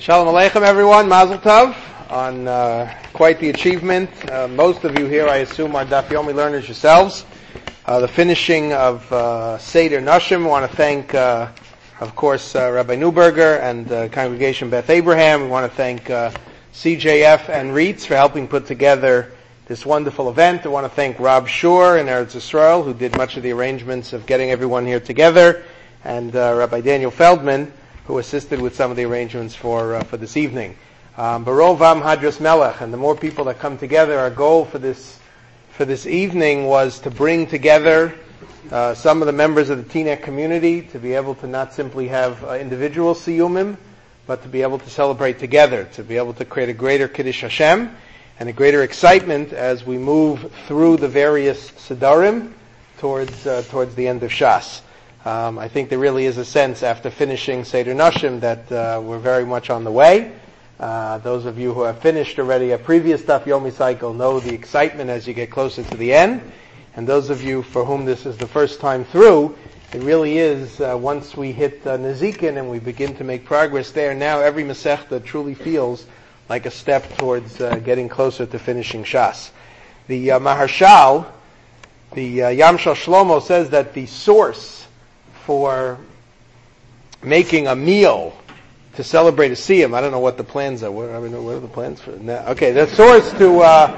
Shalom Aleichem, everyone. Mazel Tov on quite the achievement. Most of you here, I assume, are Daf Yomi learners yourselves. The finishing of Seder Nashim. I want to thank, of course, Rabbi Newberger and Congregation Beth Abraham. We want to thank CJF and REITs for helping put together this wonderful event. I want to thank Rob Shur and Eretz Yisrael, who did much of the arrangements of getting everyone here together, and Rabbi Daniel Feldman, who assisted with some of the arrangements for this evening. Barovam Hadras Melech, and the more people that come together, our goal for this evening was to bring together some of the members of the Teaneck community to be able to not simply have individual siyumim, but to be able to celebrate together, to be able to create a greater Kiddush Hashem and a greater excitement as we move through the various Sidarim towards the end of Shas. I think there really is a sense after finishing Seder Nashim that we're very much on the way. Those of you who have finished already a previous Daf Yomi cycle know the excitement as you get closer to the end. And those of you for whom this is the first time through, it really is, once we hit Nezikin and we begin to make progress there, now every Masechta truly feels like a step towards getting closer to finishing Shas. The Maharshal, the Yamshel Shlomo, says that the source for making a meal to celebrate a Siyum. I don't know what the plans are. What are the plans for it? No. Okay, the source to...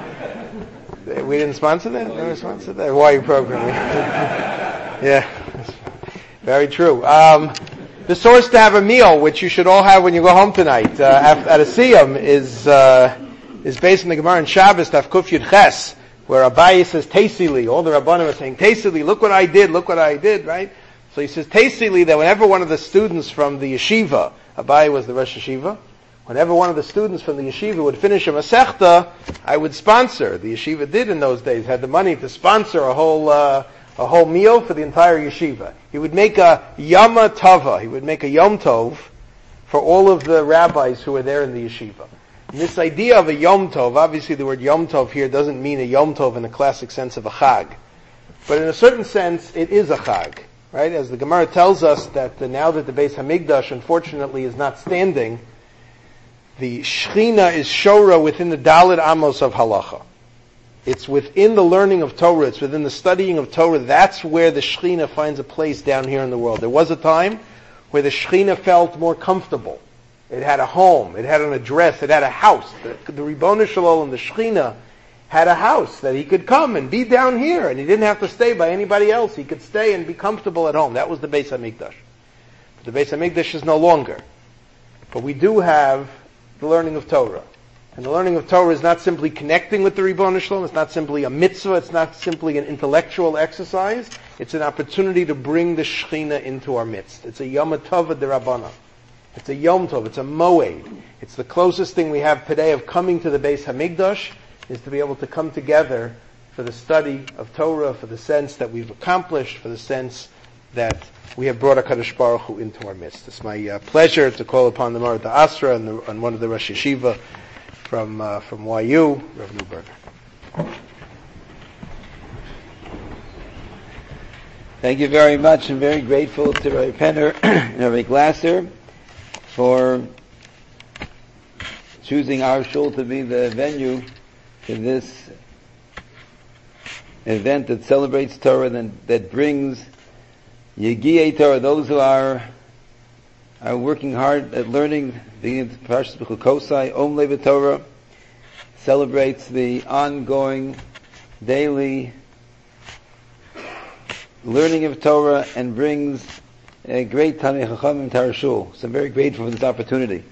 we didn't sponsor that? Never sponsored that? Why are you programming? Yeah, very true. The source to have a meal, which you should all have when you go home tonight, at a Siyum, is based on the Gemara in Shabbos, Daf Kuf Yud Ches, where Abaye says, Teisili. All the Rabbanim are saying, Teisili, look what I did, right? So he says, Teisili, that whenever one of the students from the yeshiva, Abaye was the Rosh Yeshiva, whenever one of the students from the yeshiva would finish a Masechta, I would sponsor. The yeshiva did in those days, had the money to sponsor a whole meal for the entire yeshiva. He would make a Yama Tova, he would make a Yom Tov for all of the rabbis who were there in the yeshiva. And this idea of a Yom Tov, obviously the word Yom Tov here doesn't mean a Yom Tov in the classic sense of a Chag. But in a certain sense, it is a Chag. Right? As the Gemara tells us that now that the Beis Hamikdash unfortunately is not standing, the Shechina is Shora within the Daled Amos of Halacha. It's within the learning of Torah, it's within the studying of Torah, that's where the Shechina finds a place down here in the world. There was a time where the Shechina felt more comfortable. It had a home, it had an address, it had a house. The Ribono Shel Olam, the Shechina, had a house that he could come and be down here, and he didn't have to stay by anybody else. He could stay and be comfortable at home. That was the Beis Hamikdash. But the Beis Hamikdash is no longer. But we do have the learning of Torah. And the learning of Torah is not simply connecting with the Ribono Shel Olam. It's not simply a mitzvah. It's not simply an intellectual exercise. It's an opportunity to bring the Shechina into our midst. It's a Yom Tov d'Rabbanan. It's a Yom Tov. It's a Moed. It's the closest thing we have today of coming to the Beis Hamikdash, is to be able to come together for the study of Torah, for the sense that we've accomplished, for the sense that we have brought HaKadosh Baruch Hu into our midst. It's my pleasure to call upon the Marta Asra and one of the Rosh Yeshiva from YU, Rav Newberger. Thank you very much. I'm very grateful to Rabbi Penner and Rabbi Glasser for choosing our shul to be the venue in this event that celebrates Torah and that brings Yegiei Torah, those who are working hard at learning the Parshas B'chukosai, Om Lev Torah, celebrates the ongoing daily learning of Torah and brings a great Talmidei Chachamim to our shul. So I'm very grateful for this opportunity.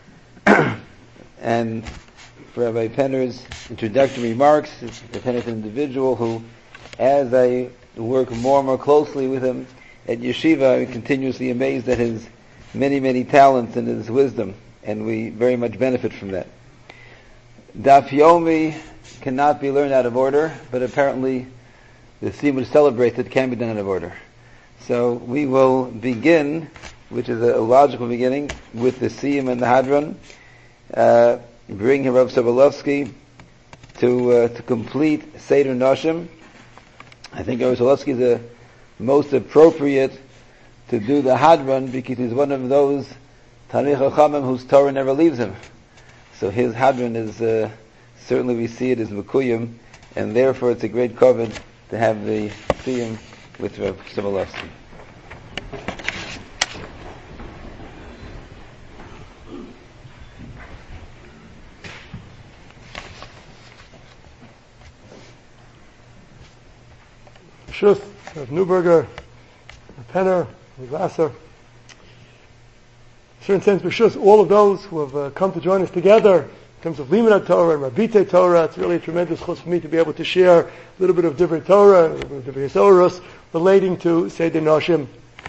And for Rabbi Penner's introductory remarks, Rabbi Penner is an individual who, as I work more and more closely with him at Yeshiva, I'm continuously amazed at his many, many talents and his wisdom, and we very much benefit from that. Daf Yomi cannot be learned out of order, but apparently the theme would celebrate that can be done out of order. So we will begin, which is a logical beginning, with the Siyum and the Hadron. Bring Rav Sobolovsky to complete Seder Nashim. I think Rav Sobolovsky is the most appropriate to do the Hadron because he's one of those Tanei Chachamim whose Torah never leaves him. So his hadron is certainly we see it as Mekuyim, and therefore it's a great kavod to have the siyum with Rav Sobolovsky. Shus, Rav Neuberger, Rav Penner, Rav Vassar. In a certain sense, B'Shus, all of those who have come to join us together in terms of Limud Torah and Rabite Torah, it's really a tremendous chus for me to be able to share a little bit of different Torah, a little bit of different Yesorus relating to Seder Noshim.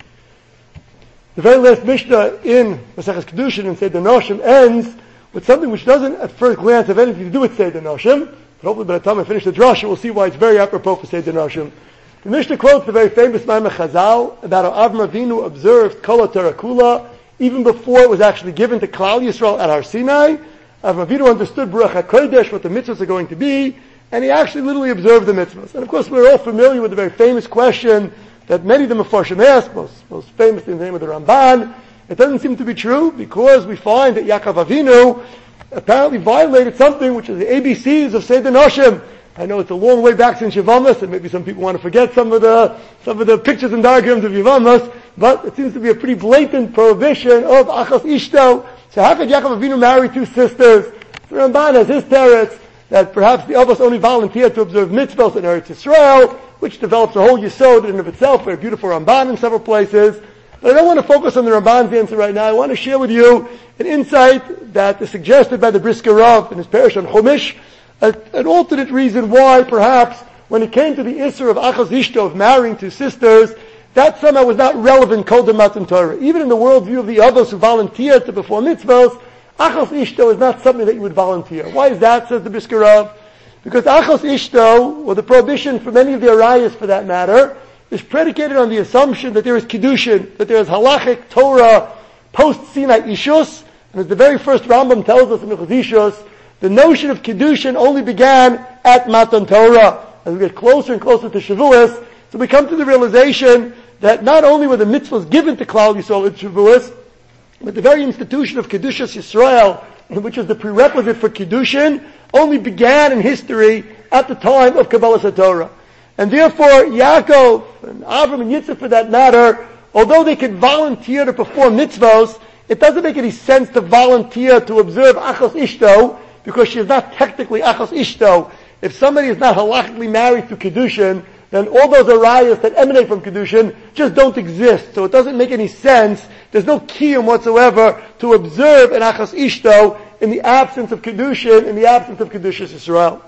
The very last Mishnah in Maseches Kedushin and Seder Noshim ends with something which doesn't at first glance have anything to do with Seder Noshim, but hopefully by the time I finish the drasha, we'll see why it's very apropos for Seder Noshim. The Mishnah quotes the very famous Maimon Chazal about how Avram Avinu observed Kol HaTorah Kula even before it was actually given to Klal Yisrael at Har Sinai. Avram Avinu understood Baruch HaKodesh, what the mitzvahs are going to be, and he actually literally observed the mitzvahs. And of course we're all familiar with the very famous question that many of the Mefarshim ask, most famous in the name of the Ramban. It doesn't seem to be true because we find that Yaakov Avinu apparently violated something which is the ABCs of Seder Noshim. I know it's a long way back since Yevamos, and maybe some people want to forget some of the pictures and diagrams of Yevamos, but it seems to be a pretty blatant prohibition of Achas Ishto. So how could Yaakov Avinu marry two sisters? The Ramban has his teretz that perhaps the Avos only volunteered to observe mitzvahs in Eretz Yisrael, which develops a whole yesod in and of itself, a beautiful Ramban in several places. But I don't want to focus on the Ramban's answer right now. I want to share with you an insight that is suggested by the Brisker Rav in his parish on Chumash, an alternate reason why perhaps when it came to the Isser of Achas Ishto, of marrying two sisters, that somehow was not relevant Kol Matan Torah. Even in the worldview of the others who volunteered to perform mitzvahs, Achas Ishto is not something that you would volunteer. Why is that, says the Brisker Rav? Because Achas Ishto, or the prohibition for many of the Arayas for that matter, is predicated on the assumption that there is Kiddushin, that there is halachic Torah post-Sinai Ishus, and as the very first Rambam tells us in the Chazishus, the notion of Kiddushin only began at Matan Torah. As we get closer and closer to Shavuos, so we come to the realization that not only were the mitzvahs given to Klal Yisrael at Shavuos, but the very institution of Kedushas Yisrael, which is the prerequisite for Kiddushin, only began in history at the time of Kabbalas HaTorah. And therefore, Yaakov and Avram and Yitzchak for that matter, although they could volunteer to perform mitzvahs, it doesn't make any sense to volunteer to observe Achas Ishto, because she is not technically Achas Ishto. If somebody is not halachically married to Kiddushin, then all those arayas that emanate from Kiddushin just don't exist. So it doesn't make any sense. There's no kiyum whatsoever to observe an Achas Ishto in the absence of Kiddushin, in the absence of Kedushas Yisrael.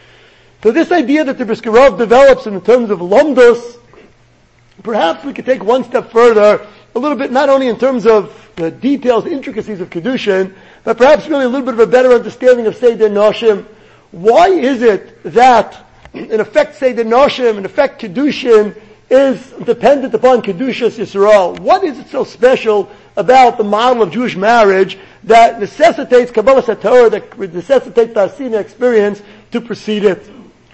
So this idea that the Brisker Rav develops in terms of Lomdos, perhaps we could take one step further, a little bit, not only in terms of the details, intricacies of Kiddushin, but perhaps really a little bit of a better understanding of Seder Noshim. Why is it that, in effect, Seder Noshim, in effect, Kiddushin, is dependent upon Kedushas Yisrael? What is it so special about the model of Jewish marriage that necessitates Kabbalas HaTorah, that necessitates the Asina experience to precede it?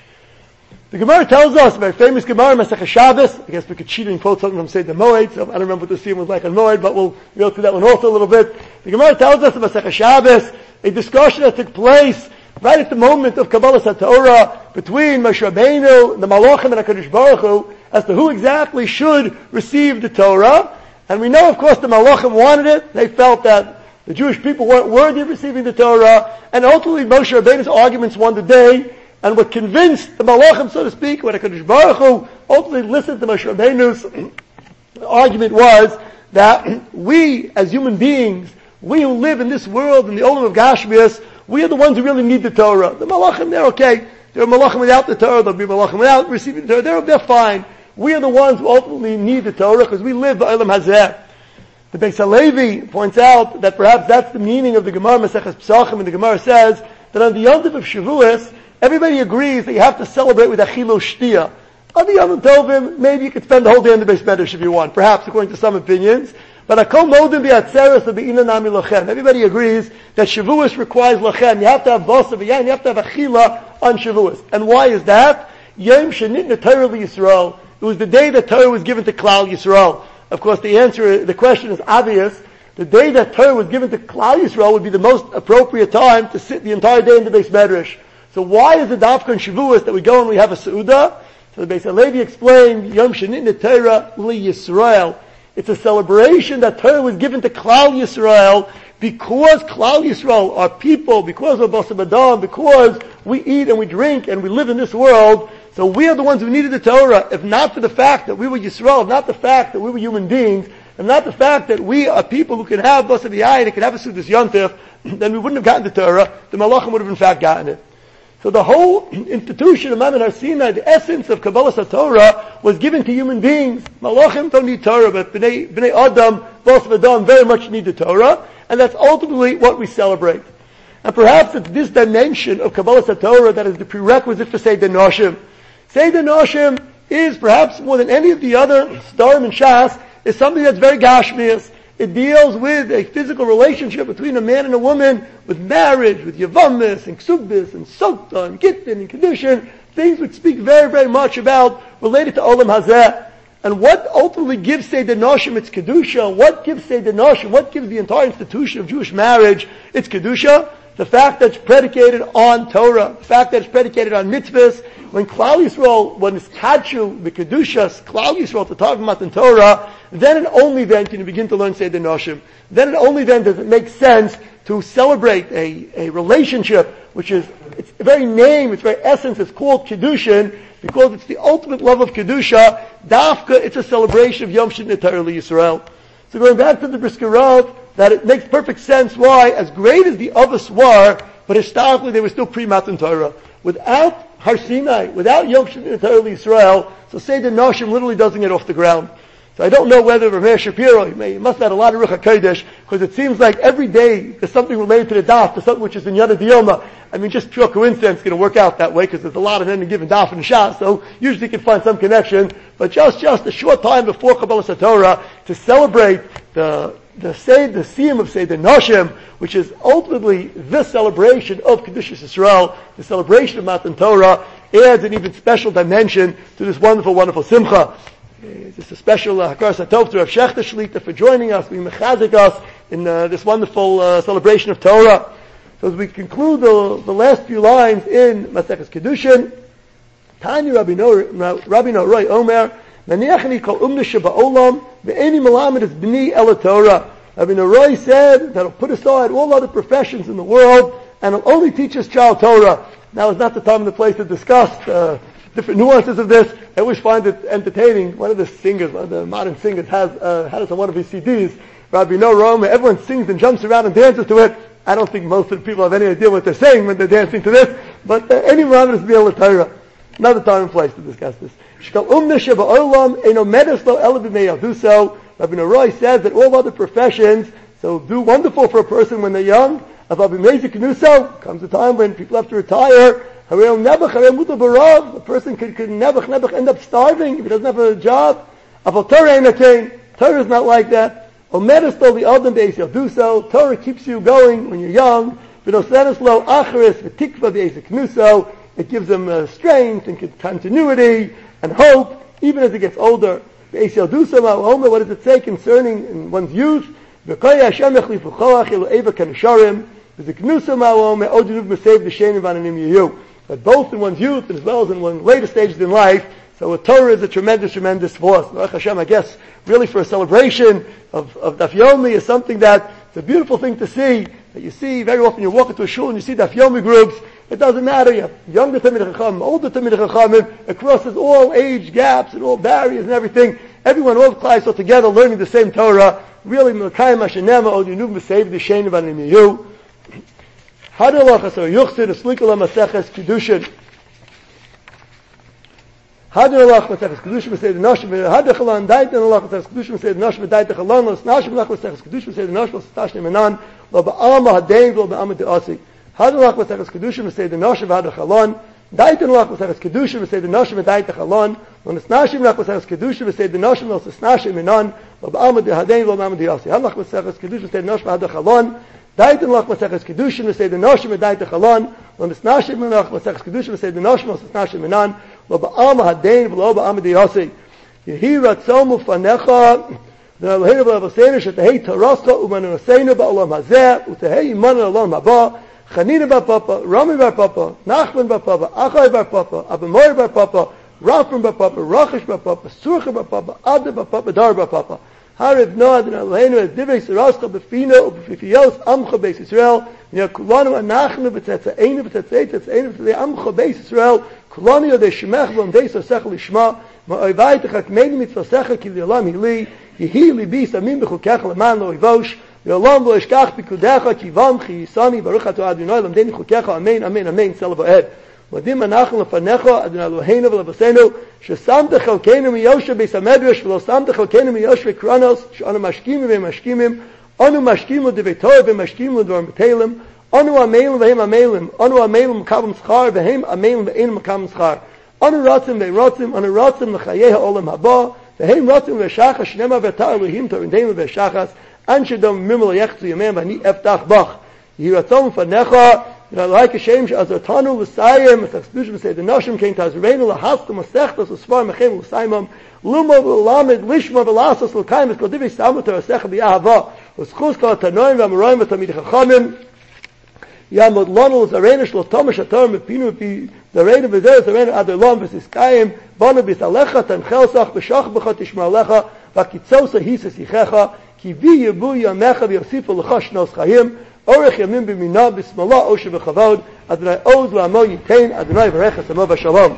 The Gemara tells us, a very famous Gemara, Masechah Shabbos. I guess we could cheat and quote something from Seder Moed, so I don't remember what the scene was like on Moed, but we'll go through that one also a little bit. The Gemara tells us in Masechah Shabbos, a discussion that took place right at the moment of Kabbalas HaTorah between Moshe Rabbeinu, the Malachim, and HaKadosh Baruch Hu, as to who exactly should receive the Torah. And we know, of course, the Malachim wanted it. They felt that the Jewish people weren't worthy of receiving the Torah, and ultimately Moshe Rabbeinu's arguments won the day. And what convinced the Malachim, so to speak, when HaKadosh Baruch Hu ultimately listened to Moshe Rabbeinu's argument was that we, as human beings, we who live in this world, in the Olam of Gashmias, we are the ones who really need the Torah. The Malachim, they're okay. There are Malachim without the Torah, there'll be Malachim without receiving the Torah, they're fine. We are the ones who ultimately need the Torah because we live the Olam Hazeh. The Beis HaLevi points out that perhaps that's the meaning of the Gemara Maseches Pesachim, and the Gemara says that on the Yom Tov of Shavuos, everybody agrees that you have to celebrate with Achilu Shtia. On the Yom Tovim, maybe you could spend the whole day in the Beis Medrash if you want, perhaps according to some opinions. But Akol Modim B'Atzeres B'Ina Nami Lachem. Everybody agrees that Shavuos requires Lachem. You have to have Basa V'Yain, you have to have Achila on Shavuos. And why is that? Yom Shenit Torah Yisrael. It was the day that Torah was given to Klal Yisrael. Of course, the question is obvious. the day that Torah was given to Klal Yisrael would be the most appropriate time to sit the entire day in the Beis Medrash. So why is it Dafka and Shavuos that we go and we have a Seudah? So the Beis Halevi explained, Yom Shenitna Torah Li Yisrael. It's a celebration that Torah was given to Klal Yisrael because Klal Yisrael are people, because of Basar Adam, because we eat and we drink and we live in this world. So we are the ones who needed the Torah. If not for the fact that we were Yisrael, if not the fact that we were human beings, and not the fact that we are people who can have Basar B'Yayin and can have a Sudas Yontif, then we wouldn't have gotten the Torah. The Malachim would have in fact gotten it. So the whole institution of Maimon Har Sinai, the essence of Kabbalah Torah, was given to human beings. Malachim don't need Torah, but Bnei Adam, Basar Adam very much need the Torah, and that's ultimately what we celebrate. And perhaps it's this dimension of Kabbalah Torah that is the prerequisite for Seder Noshim. Seder Noshim is perhaps more than any of the other Starim and Shas, is something that's very Gashmias. It deals with a physical relationship between a man and a woman, with marriage, with Yavamis, and Ksubis, and Sotah, and Gittin, and Kedushin, things which speak very, very much about, related to Olam Hazeh. And what ultimately gives Seder Noshim its Kedusha, what gives Seder Noshim, what gives the entire institution of Jewish marriage its Kedusha? The fact that it's predicated on Torah, the fact that it's predicated on mitzvahs. When Klal Yisrael, when it's Kachu, the Kedushas, Klal Yisrael, to talk about in Torah, then and only then can you begin to learn Seder Noshim. Then and only then does it make sense to celebrate a relationship, which is, its very name, its very essence is called Kedushin, because it's the ultimate love of Kedusha. Dafka, it's a celebration of Yom Shinei Torah Yisrael. So going back to the Brisker Rav, that it makes perfect sense why, as great as the Avos were, but historically they were still pre-Matan Torah. Without Har Sinai, without Yom Shinei Torah Yisrael, so Seder Noshim literally doesn't get off the ground. So I don't know whether Rav Meir Shapiro, he must have had a lot of Ruach HaKodesh, because it seems like every day there's something related to the daf, there's something which is in Yad Diyoma. I mean, just pure coincidence is going to work out that way, because there's a lot of any given daf and shas, so usually you can find some connection. But just a short time before Kabbalah Torah, to celebrate the Siyum of Seder Noshim, which is ultimately the celebration of Kedushas Yisrael, the celebration of Matan Torah, adds an even special dimension to this wonderful, wonderful Simcha. It's a special Hakaras HaTov to Rav Shechter Shlita for joining us, being mechazik us in this wonderful celebration of Torah. So as we conclude the last few lines in Maseches Kedushin, Tanya Rabbeinu Roy Omer, Maniachani kol umna sheba'olam, ve'eni melamed es b'ni ela Torah. Rabbeinu Roy said that he'll put aside all other professions in the world, and he'll only teach his child Torah. Now is not the time and the place to discuss different nuances of this. I always find it entertaining. One of the singers, one of the modern singers, had it on one of his CDs. Rabbeinu Roy, everyone sings and jumps around and dances to it. I don't think most of the people have any idea what they're saying when they're dancing to this, but any melamed es b'ni ela Torah. Another time and place to discuss this. Rabbeinu Roy says that all other professions, so do wonderful for a person when they're young. Comes a time when people have to retire. A person could never end up starving if he doesn't have a job. Torah is not like that. Torah keeps you going when you're young. It gives them strength and continuity and hope, even as it gets older. What does it say concerning one's youth? That both in one's youth as well as in one's later stages in life, so a Torah is a tremendous, tremendous force. Baruch Hashem, I guess, really for a celebration of Daf Yomi is something that it's a beautiful thing to see. That you see very often you walk into a shul and you see Daf Yomi groups. It doesn't matter. You have younger Talmidei Chachamim, older Talmidei Chachamim. It crosses all age gaps and all barriers and everything. Everyone, all the class are together learning the same Torah. Really, Melkayim Hashanema Od Yinu B'Seiv D'Shein V'Anim Yiyu. Hadalach Asar Yuchsid Eslikol HaMaseches Kedushin. Hadalach Maseches Kedushin B'Seiv D'Noshim Hadachalon Daitan Alach Maseches Kedushin B'Seiv D'Noshim V'Daitachalon Los Nashim Lach Maseches Kedushin B'Seiv D'Noshim Los Tashnim Menan Lo Ba'alma Hadein Lo Ba'alma De'asi. Hadalach Maseches Kedushin B'Seiv D'Noshim V'Hadachalon Daitan Lach Maseches Kedushin B'Seiv D'Noshim V'Daitachalon Lo Nashim Lach Maseches Kedushin B'Seiv D'Noshim Los Tashnim Menan Lo Ba'alma De'hadein Lo Ba'alma De'asi. Hadalach Maseches Kedushin B'Seiv D'Noshim V'Hadachalon Daitan Lach Maseches Kedushin B'Seiv D'Noshim V'Daitachalon Lo Nashim Lach Maseches Kedushin B'Seiv D'Noshim Los Tashnim Menan Lo Ba'alma Hadein Lo Ba'alma De'asi. Yehi Ratzon Ufanecha Adonai Eloheinu v'Avoseinu shetehei Torascha u'manaseinu ba'olam hazeh u'tehei imanu l'olam haba Chanina bar Papa, Rami bar Papa, Nachman bar Papa, Achai bar Papa, Abamoy bar Papa, Rafram bar Papa, Rachish bar Papa, Surcha bar Papa, Ada bar Papa, Dar bar Papa. Hariv no Adonai Eloheinu es divrei Sarascha b'fino u'b'fifiyos Amcha Beis Yisrael V'ya kulanu anachnu b'tetzaeinu b'tetzaeinu Amcha Beis Yisrael kulanu yodei shemech v'omdei sasech lishma ma'oivai techakmeinu mitzvasecha ki l'olam hili Yehi libi samim b'chukecha l'man lo ivosh V'olam lo eshkach b'kudecha ki vamchi yisani baruch ato Adonai lamdeni chukecha amen amen amen tzela v'ed Modim anachnu lefanecha Adonai Eloheinu v'levaseinu ששמת חלקנו מיושב בית המדרש ולא שמת חלקנו מיושב קרונוס שאנו משקימים ומשקימים אנו משקימים דברי תורה ומשקימים לדברים בתהילים אנו עמלים והם עמלים אנו עמלים מקבלים שכר והם עמלים ואין מקבלים שכר אנו רוצים אנו רוצים לחיי העולם הבא והם רוצים לשחס שנמה ואתה אלוהים תורנתנו ושחס אנשי דום ממלא יחצו ימיהם ואני אפתח בך יהי רצון לפניך like a shame as a tanu l'sayim as expusion say the noshim came to Azreinu lahastam asechtas l'svar mechem l'saymam lumo v'lamed lishma v'lasas l'kaim es kodivi samutar asecha b'yahava l'schus kol tanoim v'amoraim v'tamid chachamim yamod lonu l'zareinu shlotomish atar mepinu pi zareinu v'zer zareinu adolam v'siskayim banu b'salecha tanchelsach b'shach b'cha tishma alecha v'kitzosa hises yichecha ki vi yebu yamecha v'yosifu l'cha shnos chayim Orech Yamim b'minah b'smala oshe v'chavod Adonai oz l'amo yitain Adonai v'reches amo v'shalom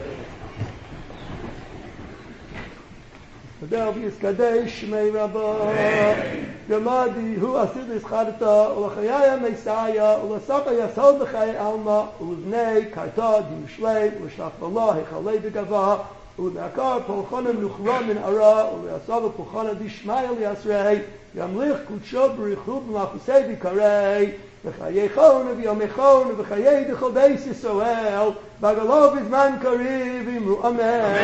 Adel v'yiskadesh shmei rabba Gamadi hu asid ischadata Ulachayaya meisaya Ulasaka yasod b'chai alma Ulvnei karta dimshlei Ulashach v'allah hechalei b'gava Ulakar polchonim nuchra min ara Ulasava polchona dishmai yasrei ימליך קודשו בריחוב ומחוסי ביקרי וחיי חון ויומי חון וחיי דכל בייס ישראל בגלו בזמן קריב אמרו אמן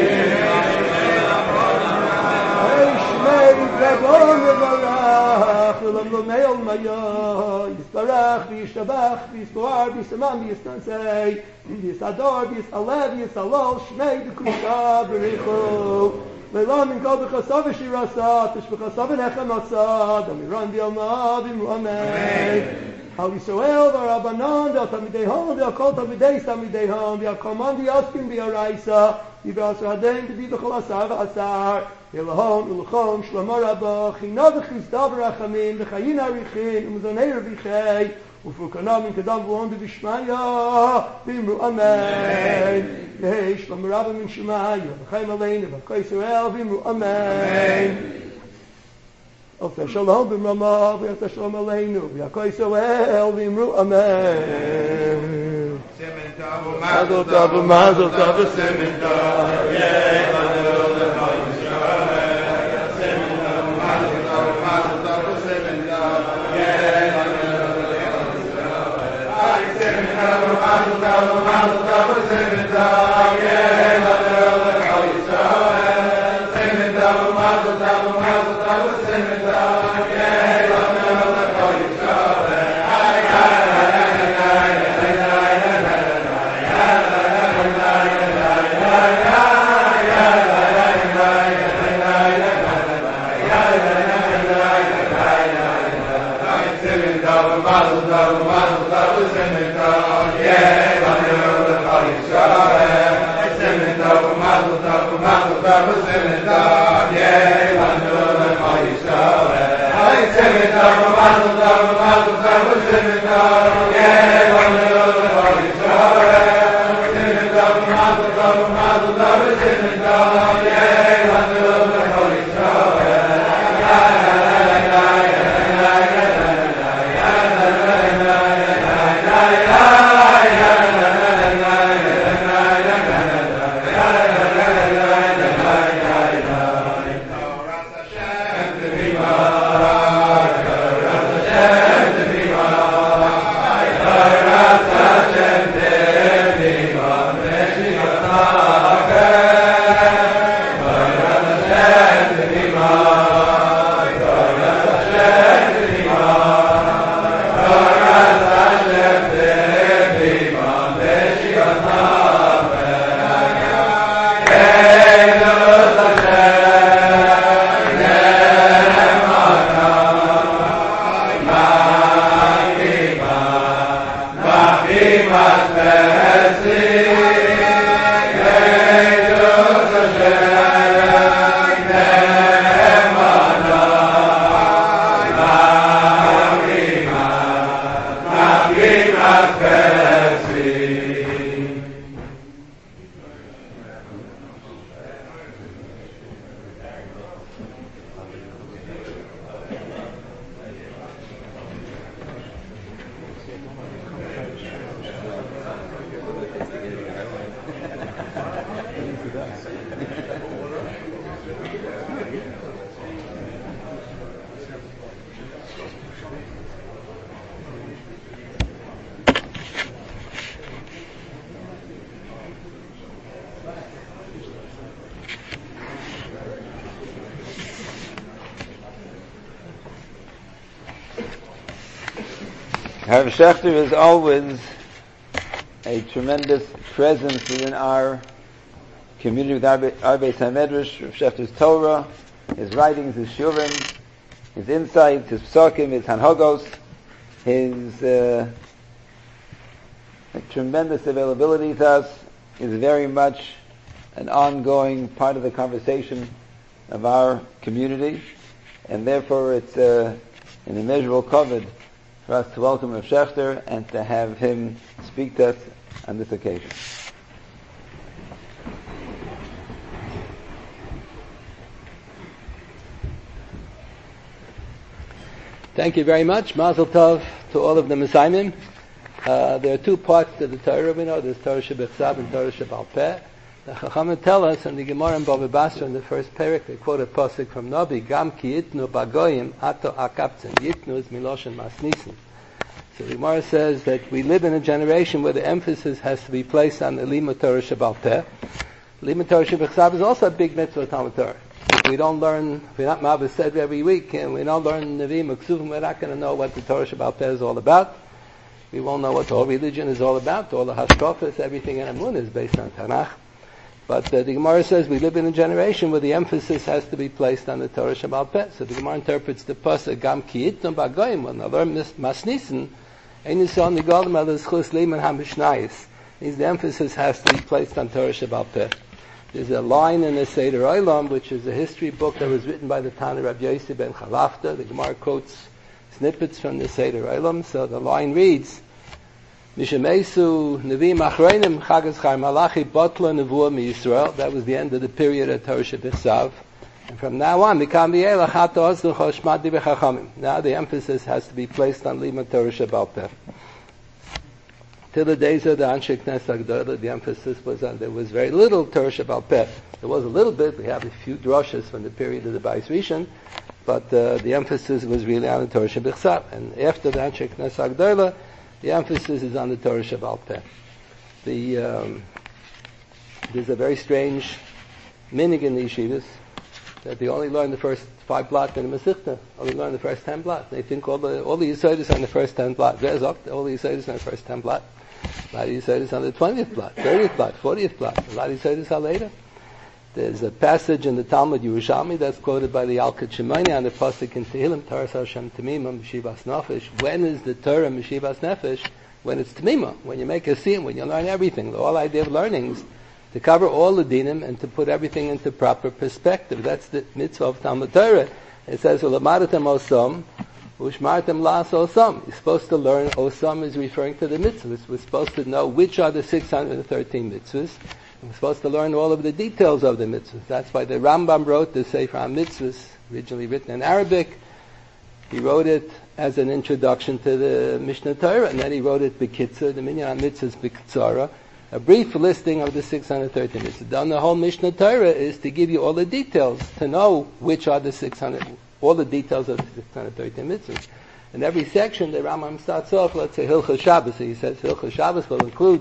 שמי דרבון וברך ולמלומי עולמיו יסברך וישתבח ויסבואר ויסמן ויסתנסי ויסעדור ויסעלב ויסעלול שמי דקודשו בריחוב Leila min kol b'chasav shirasa, tish b'chasav nechem asad, amiran b'yamav imruamei. Al Yisrael v'Rabbanan v'al Talmidei Hom v'al kol Talmidei Talmidei Hom v'al Kalman v'Yaskin v'Yaraisa v'al Saraden v'B'chol Asar v'Asar v'Elahom v'Elachom Shlomo Rabba China v'Chizda v'Rachamim v'Chayin Arichin v'Mizonei Revichei ופרוקנה מן קדם ואון בבשמיה ואמרו אמן יהי שלום רבה מן שמיה וחיים עלינו ובכל ישראל ואמרו אמן עושה שלום במרמה ויעשה שלום עלינו ובכל ישראל ואמרו אמן מזל טוב ומזל טוב וסמן טוב יהי לנו לכל ישראל סמן טוב ומזל טוב ומזל טוב וסמן טוב יהי לנו Rav Shechter is always a tremendous presence within our community with our Beis HaMedrash. Rav Shechter's Torah, his writings, his shurim, his insights, his psukim, his hanhogos, his tremendous availability to us is very much an ongoing part of the conversation of our community, and therefore it's an immeasurable kavod for us to welcome Rav Shechter and to have him speak to us on this occasion. Thank you very much. Mazel Tov to all of the Messiahim. There are two parts to the Torah, we know. There's Torah Shebechsav and Torah Shebal Peh. The Chachamim tell us in the Gemara in Bava Basra in the first parak, they quote a pasuk from Nabi, Gam ki yitnu bagoyim ato akaptzen. Yitnu is miloshen masnisen. So the Gemara says that we live in a generation where the emphasis has to be placed on the Limud Torah Shebal Peh. Limud Torah Shebechsav is also a big mitzvah of Talmud Torah. If we don't learn, we're not Mabba said every week, and we don't learn Nevi'im Uksuvim, we're not going to know what the Torah Shebal Peh is all about. We won't know what the whole religion is all about. All the hashkafas, everything in Amun is based on Tanakh. But the Gemara says we live in a generation where the emphasis has to be placed on the Torah Shebal Peh. So the Gemara interprets the pasuk Gam ki yitnu bagoyim, when I learn masnisen, ein yisrael nigolim al zchus liman hamishnayis. Means the emphasis has to be placed on Torah Shebal Peh. There's a line in the Seder Olam, which is a history book that was written by the Tana Rabbi Yossi ben Chalafta. The Gemara quotes snippets from the Seder Olam. So the line reads, Mishemesu Nevi'im Achreinim Chagas Chai Malachi Botla Nevuah MiYisrael. That was the end of the period of Torah Shebechsav. And from now on, Mikam V'yelach Hato Oznu Choshmadi B'Chachamim. Now the emphasis has to be placed on Limud Torah Shebal Peh. Till the days of the Anshe Knesset Agdola, the emphasis was on, there was very little Torah Shebal Peh. There was a little bit, we have a few droshes from the period of the Bais Rishon, but the emphasis was really on the Torah Shebechsav. And after the Anshe Knesset Agdola, the emphasis is on the Torah Shebal Peh. There's a very strange minig in the yeshivas that they only learn the first 5 blot in the Masechta, only learn the first 10 blot. They think all the Yisodis on the first 10 blot. There's all the Yisodis on the first 10 blot. A lot of Yisodis on the 20th blot, 30th blot, 40th blot. A lot of Yisodis are later. There's a passage in the Talmud Yerushalmi that's quoted by the Yalkut Shimoni on the pasuk in Tehillim, Torah Hashem Tamimah Meshivas Nefesh. When is the Torah Meshivas Nefesh? When it's Tamimah, when you make a siyum, when you learn everything. The whole idea of learning is to cover all the dinim and to put everything into proper perspective. That's the mitzvah of Talmud Torah. It says, "Ulamadatem osam, ushmartem las osam." You're supposed to learn. Osam is referring to the mitzvahs. We're supposed to know which are the 613 mitzvahs. We're supposed to learn all of the details of the mitzvahs. That's why the Rambam wrote the Sefer HaMitzvahs, originally written in Arabic. He wrote it as an introduction to the Mishnah Torah, and then he wrote it B'Kitzur, the Minyan HaMitzvahs B'Kitzara, a brief listing of the 613 mitzvahs. Then the whole Mishnah Torah is to give you all the details, to know which are the 600, all the details of the 613 mitzvahs. In every section, the Rambam starts off, let's say, Hilchos Shabbos. So he says Hilchos Shabbos will include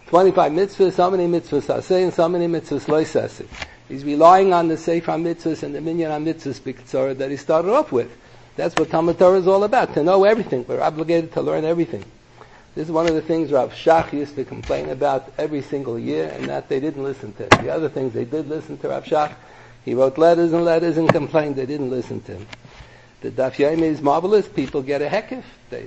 25 mitzvahs, so many mitzvahs aseh, and so many mitzvahs lo aseh. He's relying on the Sefer HaMitzvahs and the Minyan HaMitzvahs B'Kitzara that he started off with. That's what Talmud Torah is all about, to know everything. We're obligated to learn everything. This is one of the things Rav Shach used to complain about every single year, and that they didn't listen to him. The other things they did listen to Rav Shach. He wrote letters and complained they didn't listen to him. The Daf Yomi is marvelous. People get a hekif.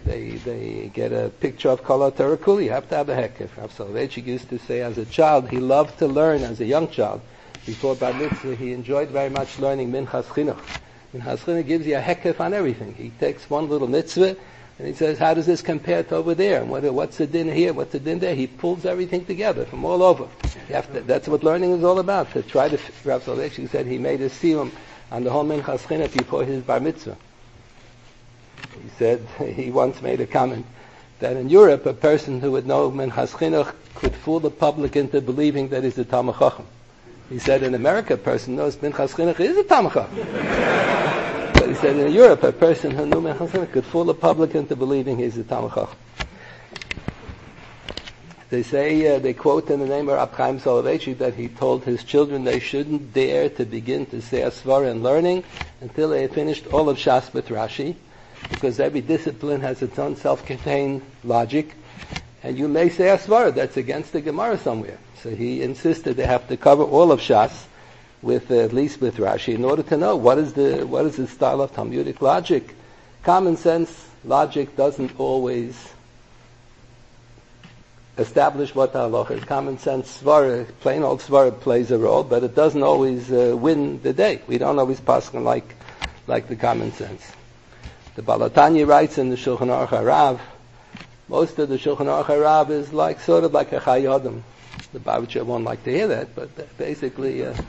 They get a picture of Kol HaTorah Kuli. You have to have a hekif. Rav Soloveitchik used to say as a child, he loved to learn as a young child. Before Bar Mitzvah, he enjoyed very much learning Minchas Chinuch. Minchas Chinuch gives you a hekif on everything. He takes one little mitzvah, and he says, how does this compare to over there? And what's the din here? What's the din there? He pulls everything together from all over. That's what learning is all about. To try to, Rav Soloveitchik said he made a siyum on the whole Minchas Chinuch before his Bar Mitzvah. He said, he once made a comment, that in Europe, a person who would know Minchas Chinuch could fool the public into believing that he's a Talmid Chacham. He said in America, a person knows Minchas Chinuch is a Talmid Chacham. But he said in Europe, a person who knew Minchas Chinuch could fool a public into believing he's a Talmid Chacham. They say, they quote in the name of Rab Chaim Soloveitchik that he told his children they shouldn't dare to begin to say Svara and learning until they had finished all of Shas with Rashi, because every discipline has its own self-contained logic, and you may say Svara that's against the Gemara somewhere. So he insisted they have to cover all of Shas with at least with Rashi in order to know what is the style of Talmudic logic. Common sense logic doesn't always establish what the halacha is. Common sense svara, plain old svara plays a role, but it doesn't always win the day. We don't always pass like the common sense. The Baal HaTanya writes in the Shulchan Aruch HaRav, most of the Shulchan Aruch HaRav is sort of like a Chayyim. The Bavitcher won't like to hear that, but basically, like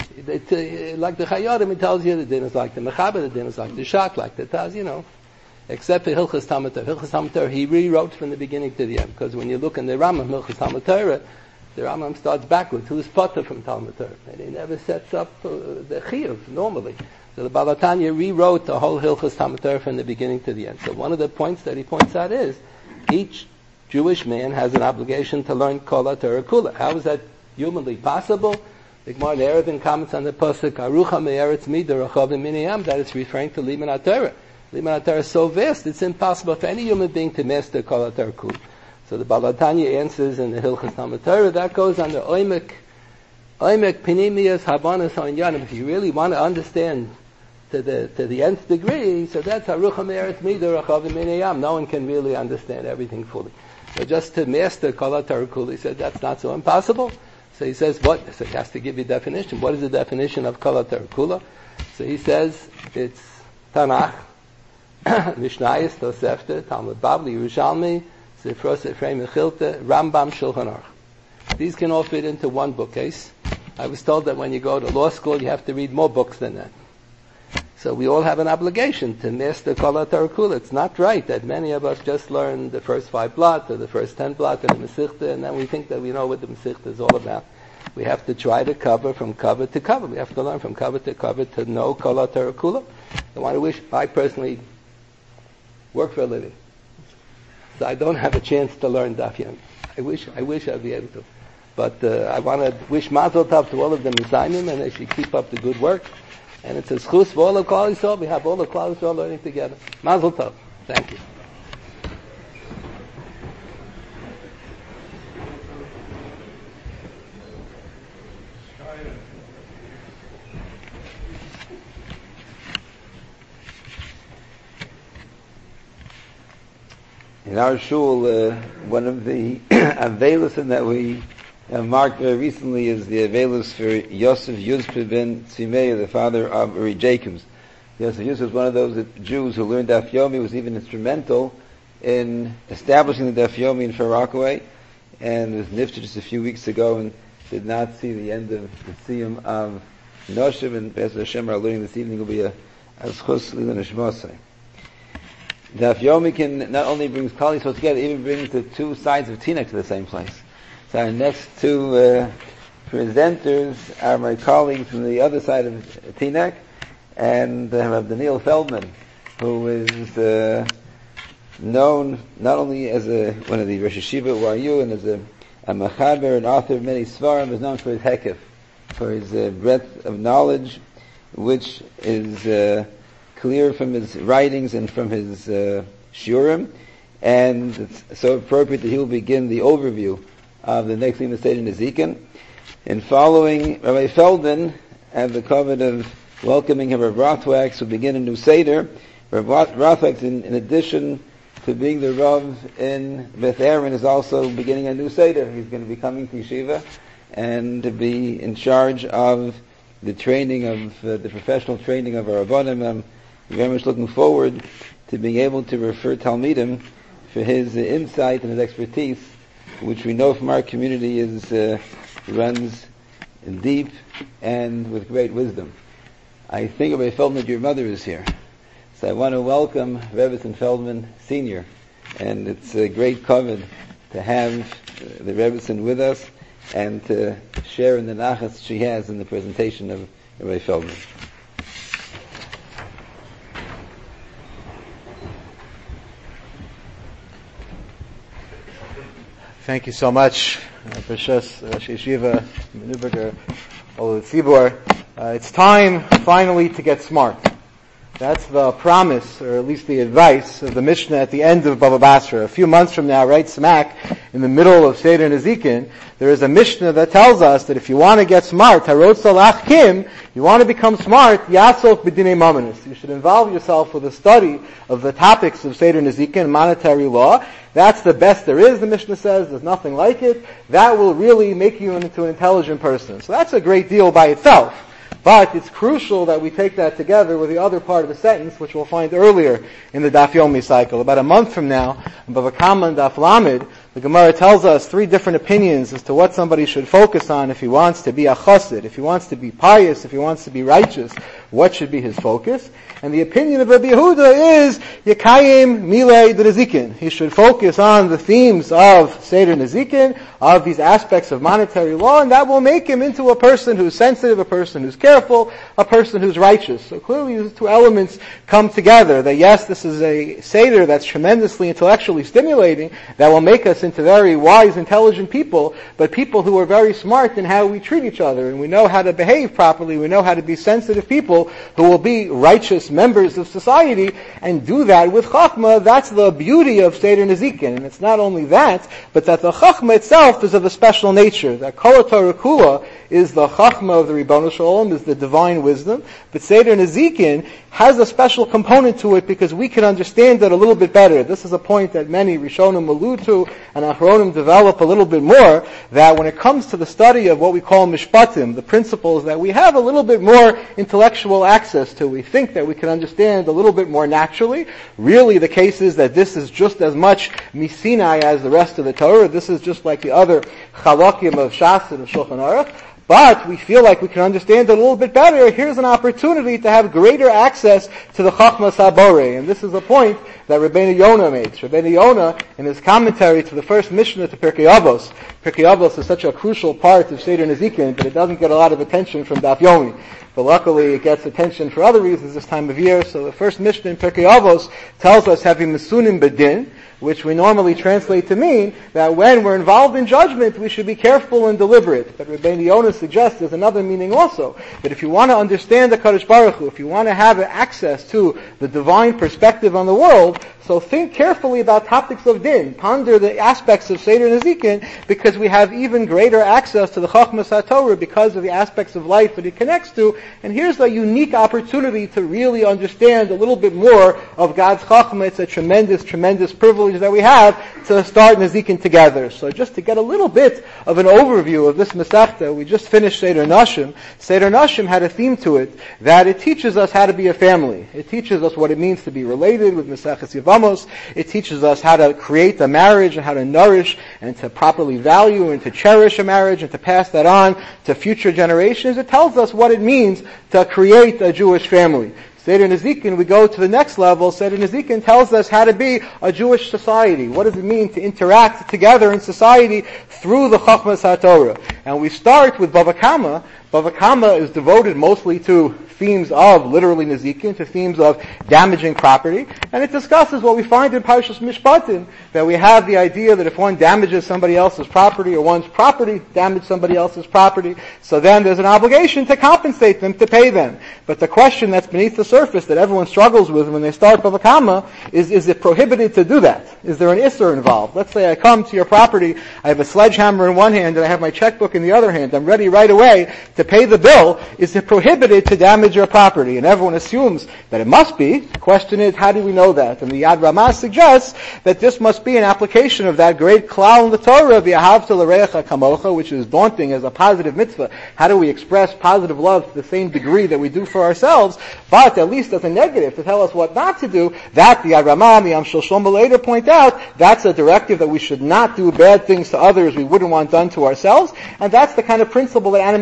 the Chayyim, he tells you the din is like the Mechaber, the din is like the Shak, like the Taz, Except for Hilchas Talmud Torah. Hilchas Talmud Torah he rewrote from the beginning to the end, because when you look in the Rambam, Hilchas Talmud Torah, the Rambam starts backwards. Who's potter from Talmud Torah? And he never sets up the Chiyuv normally. So the Baal HaTanya rewrote the whole Hilchas Talmud Torah from the beginning to the end. So one of the points that he points out is, each Jewish man has an obligation to learn Kol HaTorah Kula. How is that humanly possible? The Gemara Eruvin comments on the pasuk Arucha me'eretz midar achavim miniyam, that it's referring to Liman HaTorah. Liman HaTorah is so vast, it's impossible for any human being to master Kol HaTorah Kula. So the Baal HaTanya answers in the Hilchas Talmud Torah, that goes under Oimek Pinimias Habanas Ha'inyanim. If you really want to understand to the nth degree, so that's Harucha Me'eretz Midar Achavim Miniyam. No one can really understand everything fully. So just to master Kol HaTorah Kula, he said that's not so impossible. So he says, what? So he has to give you a definition. What is the definition of Kol HaTorah Kula? So he says, it's Tanakh, Mishnayos, Tosefta, Talmud Bavli, Yerushalmi, Sifros Ephraim Mechilte, Rambam, Shulchan Aruch. These can all fit into one bookcase. I was told that when you go to law school, you have to read more books than that. So we all have an obligation to master Kol HaTorah Kula. It's not right that many of us just learn the first 5 blot or the first 10 blot of the Masechta, and then we think that we know what the Masechta is all about. We have to try to cover from cover to cover. We have to learn from cover to know Kol HaTorah Kula. I personally work for a living, so I don't have a chance to learn Daf Yomi. I wish I'd be able to. But I want to wish Mazel Tov to all of them Mizayim, and they should keep up the good work. And it's a schus for all of Klal Yisrael. We have all the Klal Yisrael learning together. Mazel Tov. Thank you. In our shul, one of the avelusim that we marked very recently is the avelus for Yosef Yuzpe ben Tzimei, the father of Uri Jacobs. Yosef Yuzpe was one of those Jews who learned Daf Yomi, was even instrumental in establishing the Daf Yomi in Far Rockaway, and was nifted just a few weeks ago and did not see the end of the Siyum of Noshev, and Be'ez Hashem, our learning this evening will be a schus l'ilun hashmosai. Daf Yomi can not only brings Klal Yisrael together, it even brings the two sides of Teaneck to the same place. So our next two presenters are my colleagues from the other side of Teaneck, and Rav Daniel Feldman, who is known not only as one of the Rosh Hashiva YU and as a mechaber and author of many svarim, is known for his hekef, for his breadth of knowledge, which is clear from his writings and from his shiurim, and it's so appropriate that he will begin the overview of the next Lima Seder Nezikin. And following Rabbi Feldman, I have the covet of welcoming him, Rav Rothwax, who will begin a new Seder. Rav Rothwax, in addition to being the Rav in Beth Aaron, is also beginning a new Seder. He's going to be coming to Yeshiva and to be in charge of the training of the professional training of our Rabbanim. I'm very much looking forward to being able to refer Talmidim for his insight and his expertise, which we know from our community runs deep and with great wisdom. I think Rabbi Feldman, your mother is here, so I want to welcome Rebbetzin Feldman Sr., and it's a great covet to have the Rebbetzin with us, and to share in the nachas she has in the presentation of Rabbi Feldman. Thank you so much, Precious Rosh Yeshiva, Neuberger, Olu Tzibor. It's time, finally, to get smart. That's the promise, or at least the advice, of the Mishnah at the end of Bava Basra. A few months from now, right smack in the middle of Seder Nezikin, there is a Mishnah that tells us that if you want to get smart, Harot Salach Kim, you want to become smart, Yasok B'dinei Mamonos. You should involve yourself with a study of the topics of Seder Nezikin, monetary law. That's the best there is, the Mishnah says. There's nothing like it. That will really make you into an intelligent person. So that's a great deal by itself. But it's crucial that we take that together with the other part of the sentence, which we'll find earlier in the Daf Yomi cycle. About a month from now, in Bava Kama and Daf Lamed, the Gemara tells us three different opinions as to what somebody should focus on if he wants to be a chassid, if he wants to be pious, if he wants to be righteous, what should be his focus. And the opinion of Rabbi Yehuda is Yekayim Milei de Nezikin. He should focus on the themes of Seder Nezikin, of these aspects of monetary law, and that will make him into a person who's sensitive, a person who's careful, a person who's righteous. So clearly these two elements come together. That yes, this is a Seder that's tremendously intellectually stimulating, that will make us into very wise, intelligent people, but people who are very smart in how we treat each other, and we know how to behave properly, we know how to be sensitive people who will be righteous members of society, and do that with Chachma. That's the beauty of Seder Nezikin. And it's not only that, but that the Chachma itself is of a special nature. That Kol HaTorah Kula is the Chachma of the Ribono Shel Olam, is the divine wisdom. But Seder Nezikin has a special component to it because we can understand it a little bit better. This is a point that many Rishonim allude to and Achronim develop a little bit more, that when it comes to the study of what we call Mishpatim, the principles that we have a little bit more intellectual access to, we think that we can understand a little bit more naturally. Really the case is that this is just as much Misinai as the rest of the Torah. This is just like the other Chalakim of Shas and of Shulchan Aruch. But we feel like we can understand it a little bit better. Here's an opportunity to have greater access to the Chachma Sabore. And this is a point that Rabbeinu Yonah made. Rabbeinu Yonah, in his commentary to the first Mishnah to Pirkei Avos. Pirkei Avos is such a crucial part of Seder Nezikin, but it doesn't get a lot of attention from Daf Yomi. But luckily it gets attention for other reasons this time of year. So the first Mishnah in Pirkei Avos tells us having Mesunim Bedin, which we normally translate to mean that when we're involved in judgment, we should be careful and deliberate. But Rabbeinu Yonah suggests there's another meaning also, that if you want to understand the Kadosh Baruch Hu, if you want to have access to the divine perspective on the world, so think carefully about topics of din, ponder the aspects of Seder Nezikin, because we have even greater access to the Chachmas HaTorah because of the aspects of life that it connects to. And here's a unique opportunity to really understand a little bit more of God's Chachma. It's a tremendous, tremendous privilege that we have to start Nezikin together. So just to get a little bit of an overview of this Masechta, we just finished Seder Nashim. Seder Nashim had a theme to it that it teaches us how to be a family. It teaches us what it means to be related with Maseches Yevamos. It teaches us how to create a marriage and how to nourish and to properly value and to cherish a marriage and to pass that on to future generations. It tells us what it means to create a Jewish family. Seder Nezikin, we go to the next level. Seder Nezikin tells us how to be a Jewish society. What does it mean to interact together in society through the Chachmas HaTorah? And we start with Bava Kama. Bava Kama is devoted mostly to themes of literally Nezikin, to themes of damaging property, and it discusses what we find in Parshas Mishpatim, that we have the idea that if one damages somebody else's property or one's property damaged somebody else's property, so then there's an obligation to compensate them, to pay them. But the question that's beneath the surface that everyone struggles with when they start Bava Kama is it prohibited to do that? Is there an Isser involved? Let's say I come to your property, I have a sledgehammer in one hand and I have my checkbook in the other hand, I'm ready right away to pay the bill. Is it prohibited to damage your property? And everyone assumes that it must be. The question is, how do we know that? And the Yad Ramah suggests that this must be an application of that great klal in the Torah, v'ahavta l'reacha kamocha, which is daunting as a positive mitzvah. How do we express positive love to the same degree that we do for ourselves? But at least as a negative, to tell us what not to do, that the Yad Ramah and the Am Shel Shlomo later point out, that's a directive that we should not do bad things to others we wouldn't want done to ourselves. And that's the kind of principle that animates so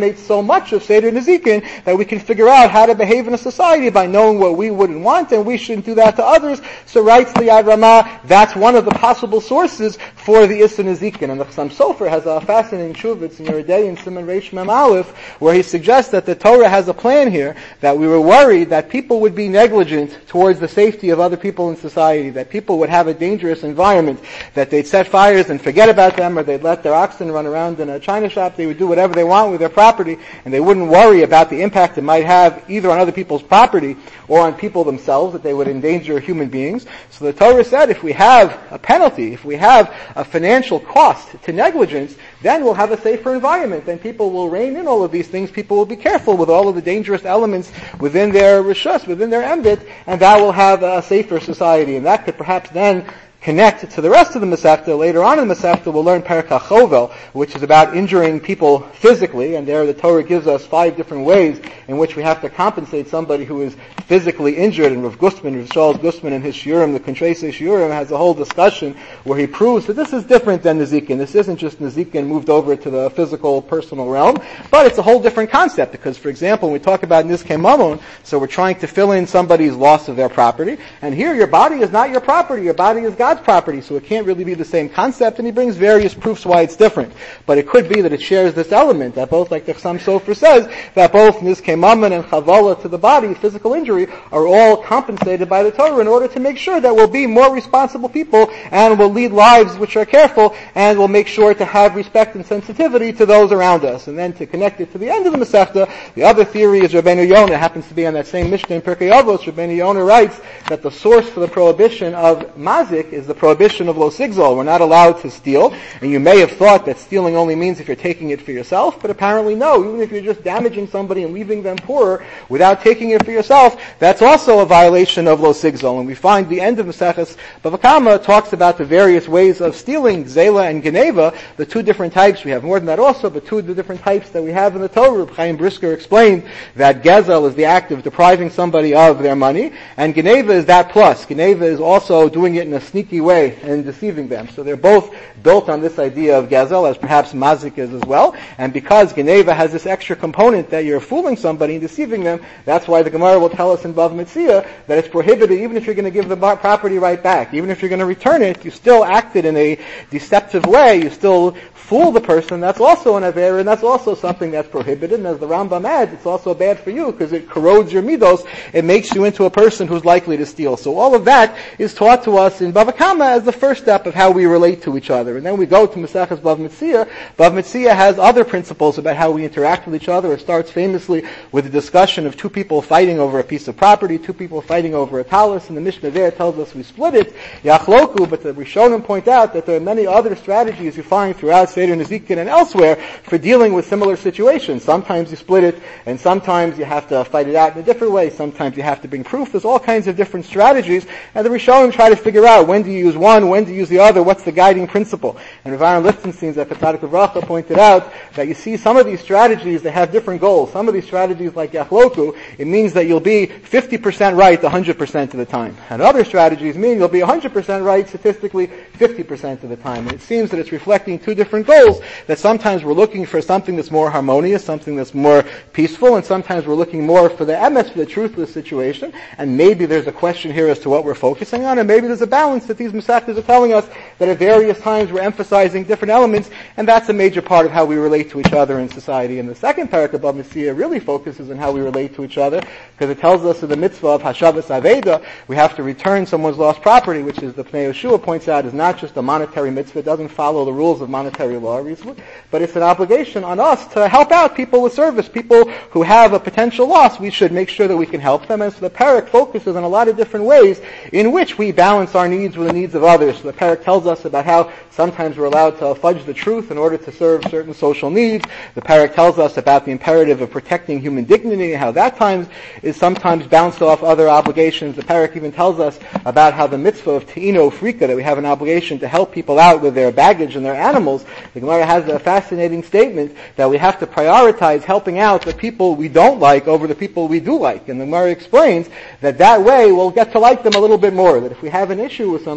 much of Seder Nezikin that we can figure out how to behave in a society by knowing what we wouldn't want, and we shouldn't do that to others. So writes the Yad Ramah, that's one of the possible sources for the Issa Nezikin. And the Chassam Sofer has a fascinating shuvitz in Yeridei in Siman Reish Mem Aleph, where he suggests that the Torah has a plan here, that we were worried that people would be negligent towards the safety of other people in society, that people would have a dangerous environment, that they'd set fires and forget about them, or they'd let their oxen run around in a china shop, they would do whatever they want with their property, and they wouldn't worry about the impact it might have either on other people's property or on people themselves, that they would endanger human beings. So the Torah said if we have a penalty, if we have a financial cost to negligence, then we'll have a safer environment. Then people will rein in all of these things. People will be careful with all of the dangerous elements within their rishus, within their embit, and that will have a safer society. And that could perhaps then connect to the rest of the Masechta. Later on in the Masechta, we'll learn Perek HaChovel, which is about injuring people physically, and there the Torah gives us 5 different ways in which we have to compensate somebody who is physically injured. And Rav Charles Gustman in his Shiurim, the Kontreisei Shiurim, has a whole discussion where he proves that this is different than Nezikin. This isn't just Nezikin moved over to the physical, personal realm, but it's a whole different concept, because, for example, when we talk about Nizkei Mamon, so we're trying to fill in somebody's loss of their property, and here your body is not your property, your body is God's property, so it can't really be the same concept, and he brings various proofs why it's different. But it could be that it shares this element, that both, like the Chassam Sofer says, that both Nizkei Mamon and Chavala to the body, physical injury, are all compensated by the Torah in order to make sure that we'll be more responsible people, and will lead lives which are careful, and will make sure to have respect and sensitivity to those around us. And then to connect it to the end of the Masechta, the other theory is Rabbeinu Yonah, happens to be on that same Mishnah in Pirkei Avos. Rabbeinu Yonah writes that the source for the prohibition of mazik is the prohibition of lo sigzol. We're not allowed to steal, and you may have thought that stealing only means if you're taking it for yourself, but apparently no. Even if you're just damaging somebody and leaving them poorer without taking it for yourself, that's also a violation of lo sigzol. And we find the end of Maseches Bava Kama talks about the various ways of stealing, zela and geneva, the 2 different types. We have more than that also, but 2 of the different types that we have in the Torah. Chaim Brisker explained that gezel is the act of depriving somebody of their money, and geneva is that plus. Geneva is also doing it in a sneaky way and deceiving them. So they're both built on this idea of gezel, as perhaps mazik is as well. And because geneva has this extra component that you're fooling somebody and deceiving them, that's why the Gemara will tell us in Bava Metzia that it's prohibited even if you're going to give the property right back. Even if you're going to return it, you still acted in a deceptive way. You still fool the person. That's also an avera, and that's also something that's prohibited. And as the Rambam adds, it's also bad for you because it corrodes your midos. It makes you into a person who's likely to steal. So all of that is taught to us in Bava Kama as the first step of how we relate to each other. And then we go to Maseches Bava Metzia. Bava Metzia has other principles about how we interact with each other. It starts famously with a discussion of 2 people fighting over a piece of property, 2 people fighting over a talis, and the Mishnah there tells us we split it, Yachloku, but the Rishonim point out that there are many other strategies you find throughout Seder Nezikin and elsewhere for dealing with similar situations. Sometimes you split it, and sometimes you have to fight it out in a different way. Sometimes you have to bring proof. There's all kinds of different strategies, and the Rishonim try to figure out when do you use one, when do you use the other, what's the guiding principle. And Rav Aaron Lichtenstein at Tzadik Levracha pointed out that you see some of these strategies, they have different goals. Some of these strategies, like Yachloku, it means that you'll be 50% right 100% of the time. And other strategies mean you'll be 100% right statistically 50% of the time. And it seems that it's reflecting 2 different goals, that sometimes we're looking for something that's more harmonious, something that's more peaceful, and sometimes we're looking more for the emes, for the truthless situation. And maybe there's a question here as to what we're focusing on, and maybe there's a balance that these Masechtas are telling us that at various times we're emphasizing different elements, and that's a major part of how we relate to each other in society. And the second parak of Bava Metzia really focuses on how we relate to each other, because it tells us in the mitzvah of Hashavas Aveda, we have to return someone's lost property, which is the Pnei Yeshua points out is not just a monetary mitzvah. It doesn't follow the rules of monetary law, but it's an obligation on us to help out people with service, people who have a potential loss. We should make sure that we can help them. And so the parak focuses on a lot of different ways in which we balance our needs with the needs of others. So the parak tells us about how sometimes we're allowed to fudge the truth in order to serve certain social needs. The parak tells us about the imperative of protecting human dignity and how that times is sometimes bounced off other obligations. The parak even tells us about how the mitzvah of te'ino frika, that we have an obligation to help people out with their baggage and their animals. The Gemara has a fascinating statement that we have to prioritize helping out the people we don't like over the people we do like. And the Gemara explains that way we'll get to like them a little bit more. That if we have an issue with somebody,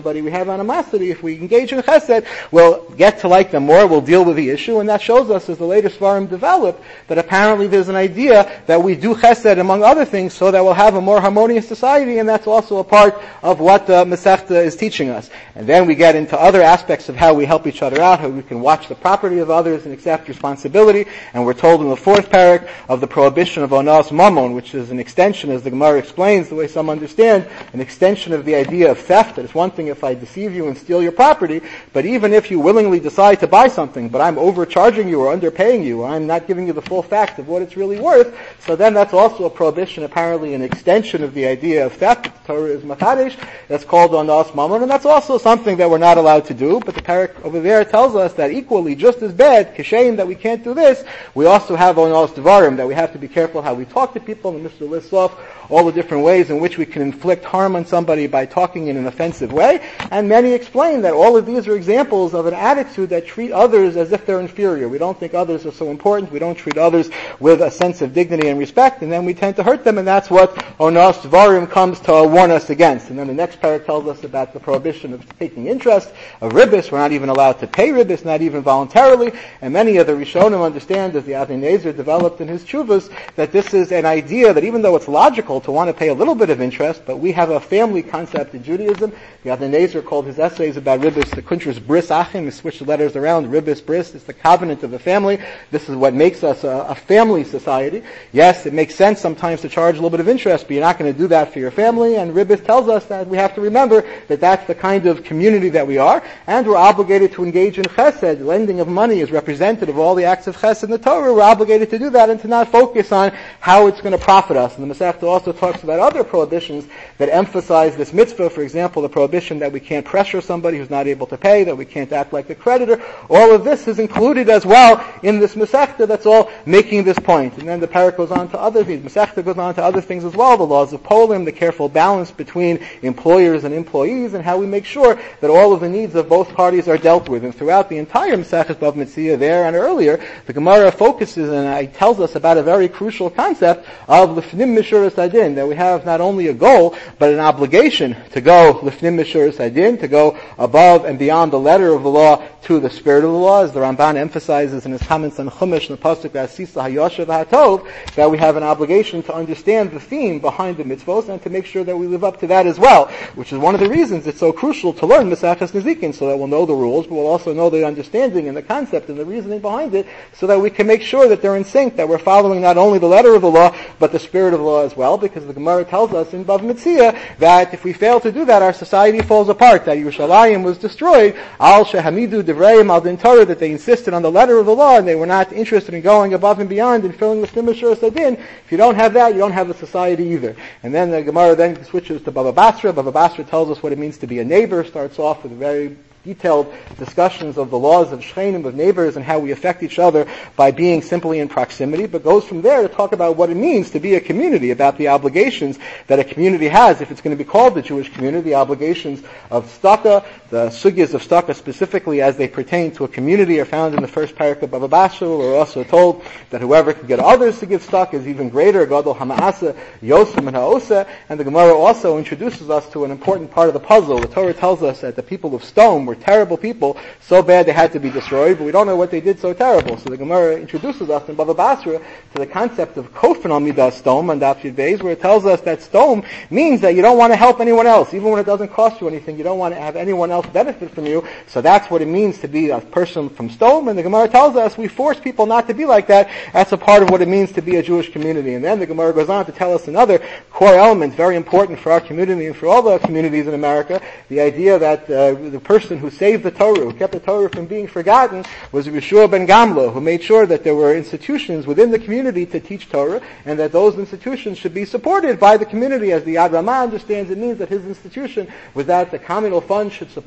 somebody, we have animosity. If we engage in chesed, we'll get to like them more, we'll deal with the issue, and that shows us, as the later Svarim develop, that apparently there's an idea that we do chesed among other things so that we'll have a more harmonious society, and that's also a part of what the Masechta is teaching us. And then we get into other aspects of how we help each other out, how we can watch the property of others and accept responsibility, and we're told in the fourth parak of the prohibition of onas mammon, which is an extension, as the Gemara explains, the way some understand, an extension of the idea of theft. That it's one thing if I deceive you and steal your property, but even if you willingly decide to buy something, but I'm overcharging you or underpaying you, or I'm not giving you the full fact of what it's really worth, so then that's also a prohibition, apparently an extension of the idea of theft. The Torah is machadish, that's called onas mammon, and that's also something that we're not allowed to do, but the parak over there tells us that equally, just as bad, kishayin, that we can't do this, we also have onas devarim, that we have to be careful how we talk to people, and Mr. lists off all the different ways in which we can inflict harm on somebody by talking in an offensive way, and many explain that all of these are examples of an attitude that treat others as if they're inferior. We don't think others are so important, we don't treat others with a sense of dignity and respect, and then we tend to hurt them, and that's what onas devarim comes to warn us against. And then the next parak tells us about the prohibition of taking interest, of ribbis. We're not even allowed to pay ribbis, not even voluntarily, and many of the Rishonim understand, as the Avnei Nezer developed in his Tshuvas, that this is an idea that even though it's logical to want to pay a little bit of interest, but we have a family concept in Judaism. The Avnei Nezer called his essays about ribbis the Kuntres Bris Achim. He switched the letters around. Ribbis Bris is the covenant of a family. This is what makes us a family society. Yes, it makes sense sometimes to charge a little bit of interest, but you're not going to do that for your family, and ribbis tells us that we have to remember that that's the kind of community that we are, and we're obligated to engage in chesed. Lending of money is representative of all the acts of chesed in the Torah. We're obligated to do that and to not focus on how it's going to profit us. And the Masechta also talks about other prohibitions that emphasize this mitzvah. For example, the prohibition that we can't pressure somebody who's not able to pay, that we can't act like a creditor. All of this is included as well in this Masechta that's all making this point. And then the parak goes on to other things. Masechta goes on to other things as well, the laws of Polim, the careful balance between employers and employees, and how we make sure that all of the needs of both parties are dealt with. And throughout the entire Masechet Bava Metzia there and earlier, the Gemara focuses and tells us about a very crucial concept of Lifnim Mishuras Adin, that we have not only a goal, but an obligation to go Lifnim Mishuras Adin, to go above and beyond the letter of the law to the spirit of the law, as the Ramban emphasizes in his comments on Chumash in the Pasuk V'asisa Hayosha V'hatov, that we have an obligation to understand the theme behind the mitzvos and to make sure that we live up to that as well, which is one of the reasons it's so crucial to learn Maseches Nezikin, so that we'll know the rules, but we'll also know the understanding and the concept and the reasoning behind it, so that we can make sure that they're in sync, that we're following not only the letter of the law, but the spirit of the law as well, because the Gemara tells us in Bava Metzia that if we fail to do that, our society falls apart, that Yerushalayim was destroyed, al shehamidu divrayim al din Torah, that they insisted on the letter of the law, and they were not interested in going above and beyond and filling the Mishuras Adin. If you don't have that, you don't have a society either. And then the Gemara then switches to Bava Basra. Bava Basra tells us what it means to be a neighbor, starts off with a very detailed discussions of the laws of shchenim, of neighbors, and how we affect each other by being simply in proximity, but goes from there to talk about what it means to be a community, about the obligations that a community has, if it's going to be called the Jewish community, the obligations of tzedakah, the sugyas of tzedakah specifically as they pertain to a community are found in the first parak of Bava Basra. We're also told that whoever can get others to give tzedakah is even greater, gadol hama'asa, yosem and ha'osa, and the Gemara also introduces us to an important part of the puzzle. The Torah tells us that the people of Stone were terrible people, so bad they had to be destroyed, but we don't know what they did so terrible. So the Gemara introduces us in Bava Basra to the concept of kofen al midas stom on Daf Yud Beis, where it tells us that stom means that you don't want to help anyone else, even when it doesn't cost you anything. You don't want to have anyone else benefit from you. So that's what it means to be a person from stom. And the Gemara tells us we force people not to be like that. That's a part of what it means to be a Jewish community. And then the Gemara goes on to tell us another core element, very important for our community and for all the communities in America, the idea that the person who saved the Torah, who kept the Torah from being forgotten, was Yeshua ben Gamlo, who made sure that there were institutions within the community to teach Torah, and that those institutions should be supported by the community. As the Yad Ramah understands, it means that his institution, with that the communal fund should support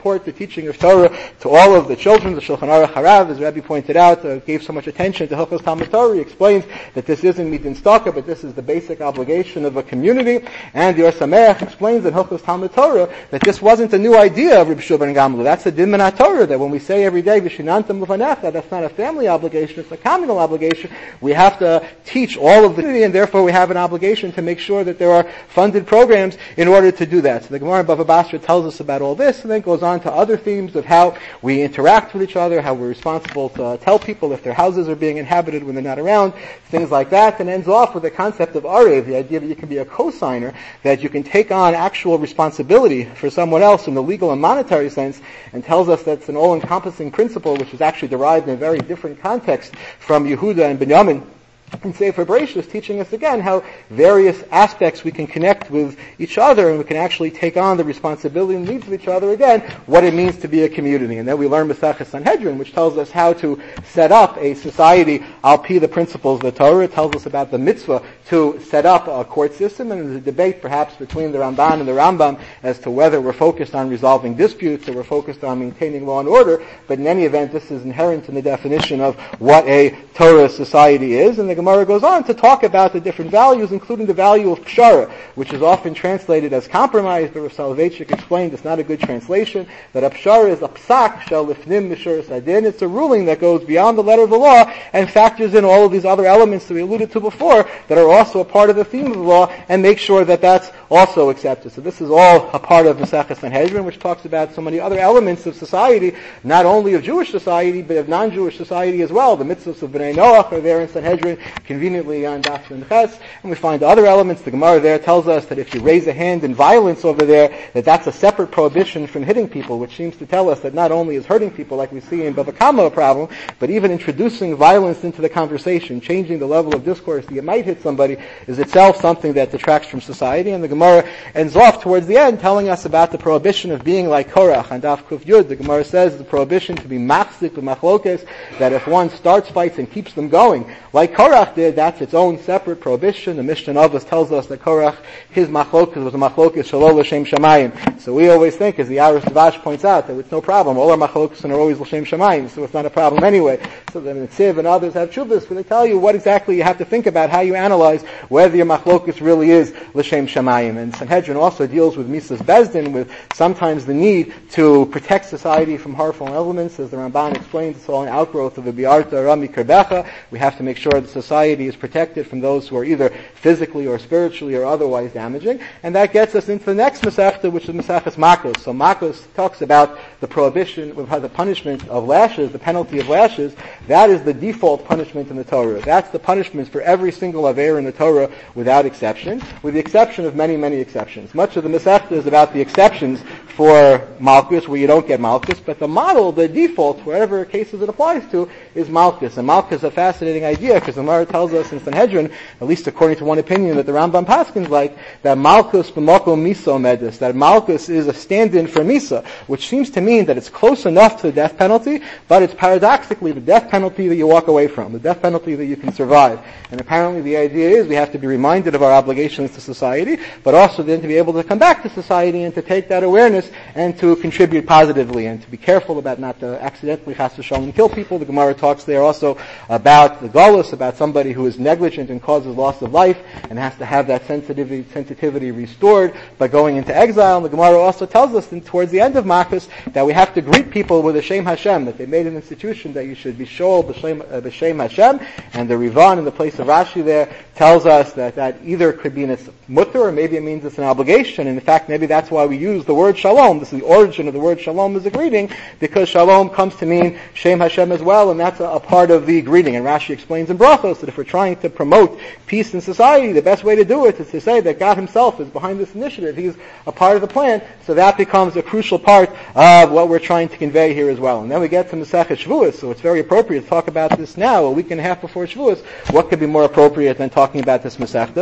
report the teaching of Torah to all of the children. The Shulchan Aruch Harav, as Rabbi pointed out, gave so much attention to Hilchos Talmud Torah. He explains that this isn't midin staka, but this is the basic obligation of a community. And the Or Sameach explains in Hilchos Talmud Torah that this wasn't a new idea of Reb Shua ben Gamliel. That's a din min Torah, that when we say every day, V'shinantam l'fanecha, that's not a family obligation, it's a communal obligation. We have to teach all of the community, and therefore we have an obligation to make sure that there are funded programs in order to do that. So the Gemara in Bava Basra tells us about all this, and then goes on to other themes of how we interact with each other, how we're responsible to tell people if their houses are being inhabited when they're not around, things like that, and ends off with the concept of arev, the idea that you can be a co-signer, that you can take on actual responsibility for someone else in the legal and monetary sense, and tells us that's an all-encompassing principle which is actually derived in a very different context from Yehuda and Binyamin in Sefer Bereshis, teaching us again how various aspects we can connect with each other, and we can actually take on the responsibility and needs of each other again, what it means to be a community. And then we learn Masechus Sanhedrin, which tells us how to set up a society al pi the principles of the Torah. It tells us about the mitzvah to set up a court system, and there's a debate perhaps between the Ramban and the Rambam as to whether we're focused on resolving disputes or we're focused on maintaining law and order, but in any event, this is inherent in the definition of what a Torah society is, and the Gemara goes on to talk about the different values, including the value of pshara, which is often translated as compromise, but Rav Soloveitchik explained it's not a good translation, that a pshara is a psak shel lifnim mishuras hadin. It's a ruling that goes beyond the letter of the law and factors in all of these other elements that we alluded to before that are also a part of the theme of the law, and make sure that that's also accepted. So this is all a part of Masechus Sanhedrin, which talks about so many other elements of society, not only of Jewish society, but of non-Jewish society as well. The mitzvahs of Bnei Noach are there in Sanhedrin, conveniently on Daf and Ches, and we find other elements. The Gemara there tells us that if you raise a hand in violence over there, that's a separate prohibition from hitting people, which seems to tell us that not only is hurting people, like we see in Bava Kama, a problem, but even introducing violence into the conversation, changing the level of discourse that you might hit somebody, is itself something that detracts from society. And the Gemara ends off towards the end telling us about the prohibition of being like Korach. On Daf Kuf Yud, the Gemara says the prohibition to be machzik with machlokes, that if one starts fights and keeps them going, like Korach did, that's its own separate prohibition. The Mishnah Avos tells us that Korach, his machlokes was a machlokes shalol l'shem shamayim. So we always think, as the Arush Dvash points out, that it's no problem. All our machlokes are always l'shem shamayim, so it's not a problem anyway. So the Netziv and others have tshuvas, where they tell you what exactly you have to think about, how you analyze whether your machlokes really is l'shem shamayim. And Sanhedrin also deals with Misas Bezdin, with sometimes the need to protect society from harmful elements. As the Ramban explains, it's all an outgrowth of the Biarta Rami Kerbecha. We have to make sure that society is protected from those who are either physically or spiritually or otherwise damaging. And that gets us into the next Masechta, which is Maseches Makos. So Makos talks about the prohibition, the punishment of lashes, the penalty of lashes. That is the default punishment in the Torah. That's the punishment for every single aver in the Torah without exception, with the exception of many, many exceptions. Much of the Masechta is about the exceptions for Malchus, where you don't get Malchus, but the model, the default, whatever cases it applies to, is Malchus. And Malchus is a fascinating idea, because the Gemara tells us in Sanhedrin, at least according to one opinion that the Rambam Paskins like, that Malchus b'moko miso medus, that Malchus is a stand-in for Misa, which seems to mean that it's close enough to the death penalty, but it's paradoxically the death penalty that you walk away from, the death penalty that you can survive. And apparently the idea is we have to be reminded of our obligations to society, but also then to be able to come back to society and to take that awareness and to contribute positively, and to be careful about not to accidentally chas v'shalom kill people. The Gemara talks there also about the galus, about somebody who is negligent and causes loss of life and has to have that sensitivity restored by going into exile. And the Gemara also tells us towards the end of Makos that we have to greet people with a Shem Hashem, that they made an institution that you should be shol b'Shem Hashem. And the Rivan in the place of Rashi there tells us that either could be in its mutter, or maybe it means it's an obligation. And in fact, maybe that's why we use the word shalom. This is the origin of the word shalom as a greeting, because shalom comes to mean Shem Hashem as well, and that's a part of the greeting. And Rashi explains in Brachos that if we're trying to promote peace in society, the best way to do it is to say that God himself is behind this initiative. He's a part of the plan, so that becomes a crucial part of what we're trying to convey here as well. And then we get to Masechet Shavuos, so it's very appropriate to talk about this now, a week and a half before Shavuos. What could be more appropriate than talking about this Masechta?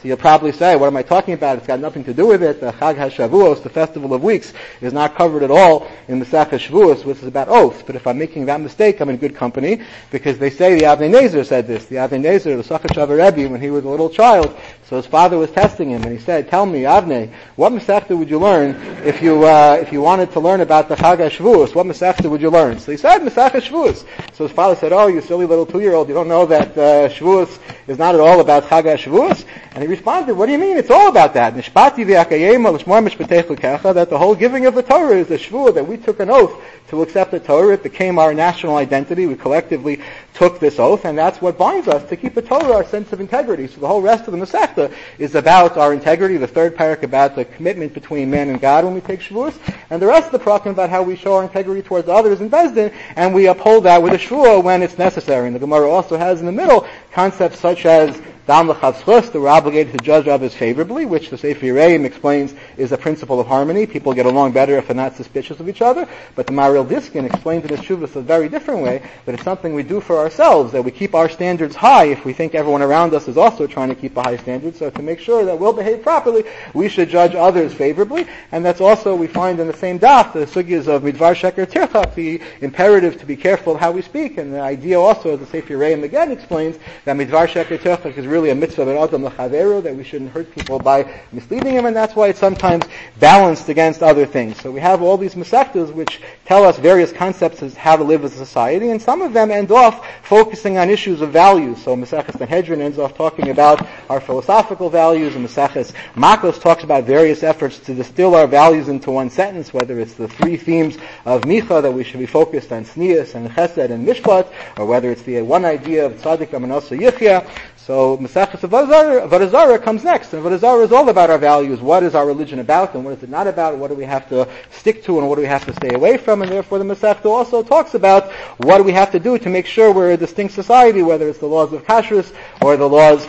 So you'll probably say, what am I talking about? It's got nothing to do with it. The Chag HaShavuos, the Festival of Weeks, is not covered at all in the Masechah Shavuos, which is about oaths. But if I'm making that mistake, I'm in good company, because they say the Avnei Nezer said this. The Avnei Nezer, the Sakhachavar Rebbe, when he was a little child, so his father was testing him, and he said, tell me, Avnei, what Masechah would you learn if you wanted to learn about the Chag HaShavuos? What Masechah would you learn? So he said, Masechah Shavuos. So his father said, oh, you silly little 2-year-old, you don't know that Shavuos is not at all about Chag HaShavuos? And he responded, what do you mean? It's all about that. Nishpati v'akayema l'shmor mishpatech l'kecha, that the whole giving of the Torah is a shvuah, that we took an oath to accept the Torah. It became our national identity. We collectively took this oath, and that's what binds us to keep the Torah, our sense of integrity. So the whole rest of the Masechta is about our integrity. The third parak about the commitment between man and God when we take Shavuos, and the rest of the parak about how we show our integrity towards others in Beis Din, and we uphold that with a shvuah when it's necessary. And the Gemara also has in the middle concepts such as Dam l'chavschus, that we're obligated to judge others favorably, which the Sefer Yereim explains is a principle of harmony. People get along better if they're not suspicious of each other. But the Maharil Diskin explains in his Shuvas a very different way, that it's something we do for ourselves, that we keep our standards high if we think everyone around us is also trying to keep a high standard. So to make sure that we'll behave properly, we should judge others favorably. And that's also, we find in the same daf, the sugyas of Midvar Sheker Tirchak, the imperative to be careful of how we speak. And the idea also, as the Sefer Yereim again explains, that Midvar Sheker Tirchak is really a mitzvah ben adam l'chaveru, that we shouldn't hurt people by misleading him, and that's why it's sometimes balanced against other things. So we have all these masechtas which tell us various concepts as how to live as a society, and some of them end off focusing on issues of values. So Maseches Sanhedrin ends off talking about our philosophical values, and Maseches Makos talks about various efforts to distill our values into one sentence, whether it's the 3 themes of Micha, that we should be focused on Snias and Chesed and Mishpat, or whether it's the one idea of Tzaddik Amanosa Yichya. So Maseches Avodah Zarah comes next, and Avodah Zarah is all about our values. What is our religion about, and what is it not about? What do we have to stick to, and what do we have to stay away from? And therefore the Masechta also talks about what do we have to do to make sure we're a distinct society, whether it's the laws of Kashrus or the laws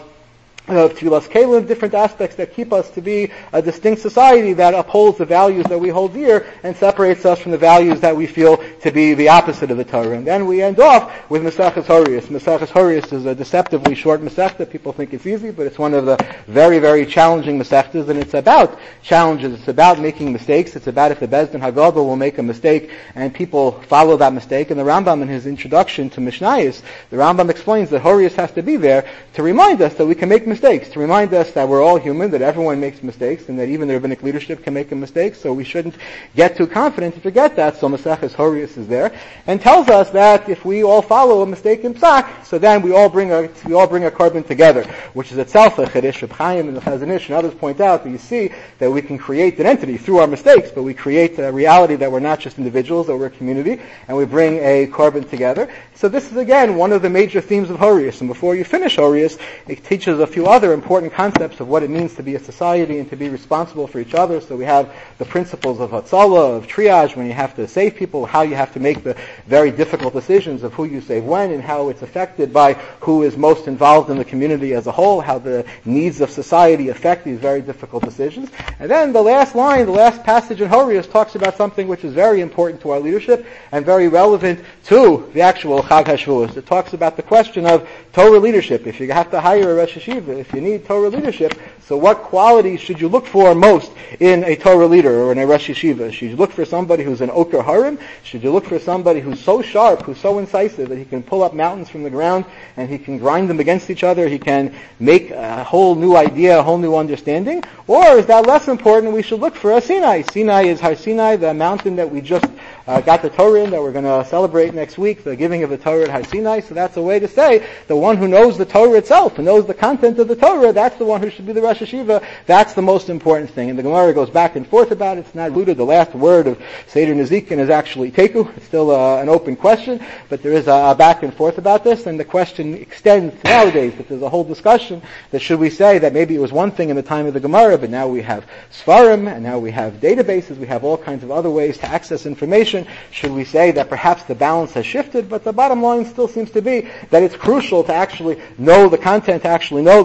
of Tfilas Kelim, different aspects that keep us to be a distinct society that upholds the values that we hold dear and separates us from the values that we feel to be the opposite of the Torah. And then we end off with Maseches Horius. Maseches Horius is a deceptively short Masechta. People think it's easy, but it's one of the very, very challenging Masechtas, and it's about challenges. It's about making mistakes. It's about if the Beis Din Hagadol will make a mistake and people follow that mistake. And the Rambam, in his introduction to Mishnayos, the Rambam explains that Horius has to be there to remind us that we can make mistakes, to remind us that we're all human, that everyone makes mistakes, and that even the rabbinic leadership can make a mistake, so we shouldn't get too confident to forget that. So Maseches Horius is there, and tells us that if we all follow a mistake in Psak, so then we all bring a carbon together, which is itself a Chedesh. Reb Chaim and the Chazon Ish and others point out that you see that we can create an entity through our mistakes, but we create a reality that we're not just individuals, that we're a community, and we bring a carbon together. So this is again one of the major themes of Horius, and before you finish Horius, it teaches a few other important concepts of what it means to be a society and to be responsible for each other. So we have the principles of Hatzalah, of triage, when you have to save people, how you have to make the very difficult decisions of who you save when, and how it's affected by who is most involved in the community as a whole, how the needs of society affect these very difficult decisions. And then the last line, the last passage in Horius talks about something which is very important to our leadership and very relevant to the actual Chag HaShavuos. It talks about the question of Torah leadership. If you have to hire a Rosh Yeshiva, if you need Torah leadership, so what qualities should you look for most in a Torah leader or in a Rosh Yeshiva? Should you look for somebody who's an Oker Harim? Should you look for somebody who's so sharp, who's so incisive that he can pull up mountains from the ground and he can grind them against each other, he can make a whole new idea, a whole new understanding? Or is that less important? We should look for a Sinai. Sinai is Har Sinai, the mountain that we just got the Torah in, that we're going to celebrate next week, the giving of the Torah at Har Sinai. So that's a way to say the one who knows the Torah itself, who knows the content of the Torah, that's the one who should be the Rosh Yeshiva. That's the most important thing. And the Gemara goes back and forth about it. It's not rooted. The last word of Seder Nezikin is actually Teku. It's still an open question, but there is a back and forth about this, and the question extends nowadays. But there's a whole discussion that should we say that maybe it was one thing in the time of the Gemara, but now we have Sfarim, and now we have databases, we have all kinds of other ways to access information. Should we say that perhaps the balance has shifted? But the bottom line still seems to be that it's crucial to actually know the content, to actually know the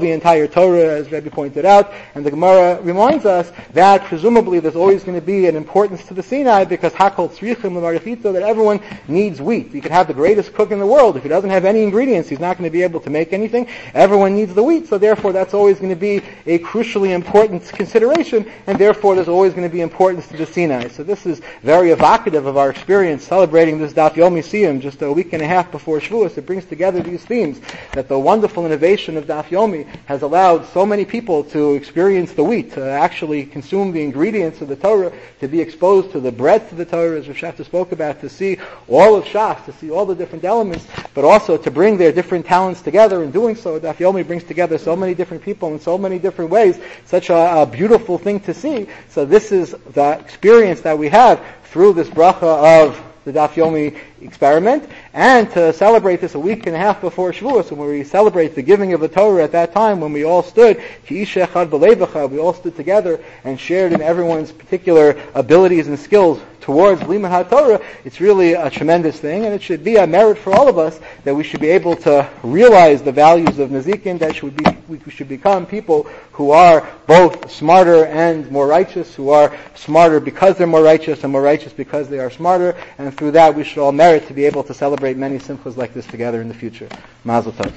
the entire Torah, as Rebbe pointed out, and the Gemara reminds us that presumably there's always going to be an importance to the Sinai because Hakol Tzrichim L'Marifito, that everyone needs wheat. You could have the greatest cook in the world. If he doesn't have any ingredients, he's not going to be able to make anything. Everyone needs the wheat, so therefore that's always going to be a crucially important consideration, and therefore there's always going to be importance to the Sinai. So this is very evocative of our experience celebrating this Daf Yomi Siyum just a week and a half before Shavuos. It brings together these themes, that the wonderful innovation of Daf Yomi has allowed so many people to experience the wheat, to actually consume the ingredients of the Torah, to be exposed to the breadth of the Torah, as Rav Shafta spoke about, to see all of Shas, to see all the different elements, but also to bring their different talents together. In doing so, Daf Yomi brings together so many different people in so many different ways. Such a beautiful thing to see. So this is the experience that we have through this bracha of the Daf Yomi experiment, and to celebrate this a week and a half before Shavuos, when we celebrate the giving of the Torah at that time, when we all stood, we all stood together and shared in everyone's particular abilities and skills towards Limud HaTorah. It's really a tremendous thing, and it should be a merit for all of us that we should be able to realize the values of Nezikin, that we should become people who are both smarter and more righteous, who are smarter because they're more righteous and more righteous because they are smarter, and through that we should all merit to be able to celebrate many simchas like this together in the future. Mazel tov.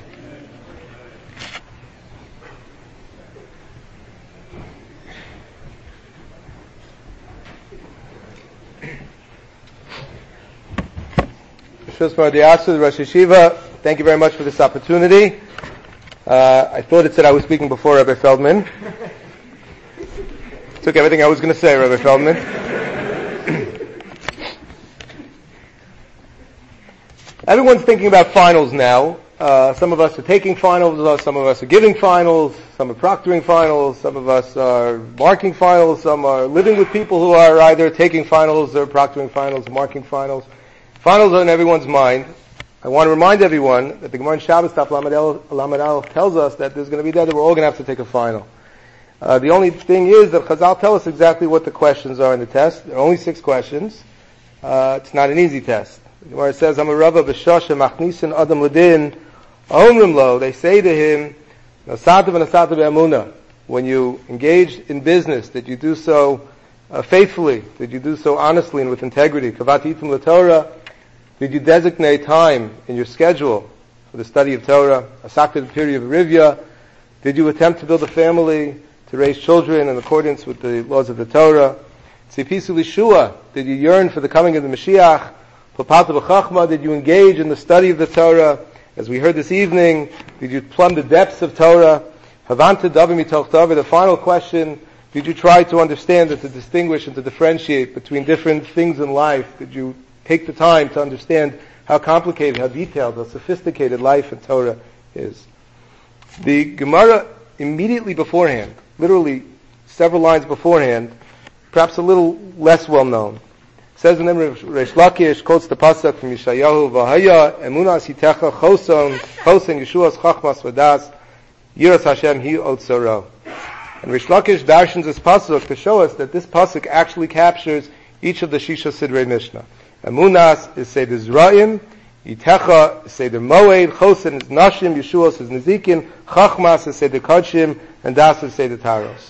The Rosh Yeshiva, thank you very much for this opportunity. I thought it said I was speaking before Rabbi Feldman. Took everything I was going to say, Rabbi Feldman. Everyone's thinking about finals now. Some of us are taking finals, some of us are giving finals, some are proctoring finals, some of us are marking finals, some are living with people who are either taking finals or proctoring finals, marking finals. Finals are in everyone's mind. I want to remind everyone that the Gemara in Shabbos Daf Lamed Aleph tells us that there's going to be a day that we're all going to have to take a final. The only thing is that Chazal tell us exactly what the questions are in the test. There are only 6 questions. It's not an easy test. The Gemara says, Amarava b'shosha machnisin adam ledin omrim lo. They say to him, Nasata v'nasata be'amuna. When you engage in business, that you do so faithfully, that you do so honestly and with integrity. Kavati itim l'Torah. Did you designate time in your schedule for the study of Torah? Asakta Piri of Rivya. Did you attempt to build a family, to raise children in accordance with the laws of the Torah? Tzipisu Lishua. Did you yearn for the coming of the Mashiach? Plapata b'chachma. Did you engage in the study of the Torah? As we heard this evening, did you plumb the depths of Torah? Havanta davi mitoch Torah. The final question, did you try to understand and to distinguish and to differentiate between different things in life? Did you take the time to understand how complicated, how detailed, how sophisticated life in Torah is? The Gemara immediately beforehand, literally several lines beforehand, perhaps a little less well known, says the name of Reish Lakish, quotes the pasuk from Yeshayahu, V'haya emunas hitecha choson Yeshuas chachmas v'das yiras Hashem hi otzaro. And Reish Lakish darshans this pasuk to show us that this pasuk actually captures each of the Shisha Sidrei Mishnah. Emunas is Seder Zra'im, Yitecha is Seder Moed, Chosen is Nashim, Yeshuos is Nezikin, Chachmas is Seder Kodshim, and Das is Seder Taros.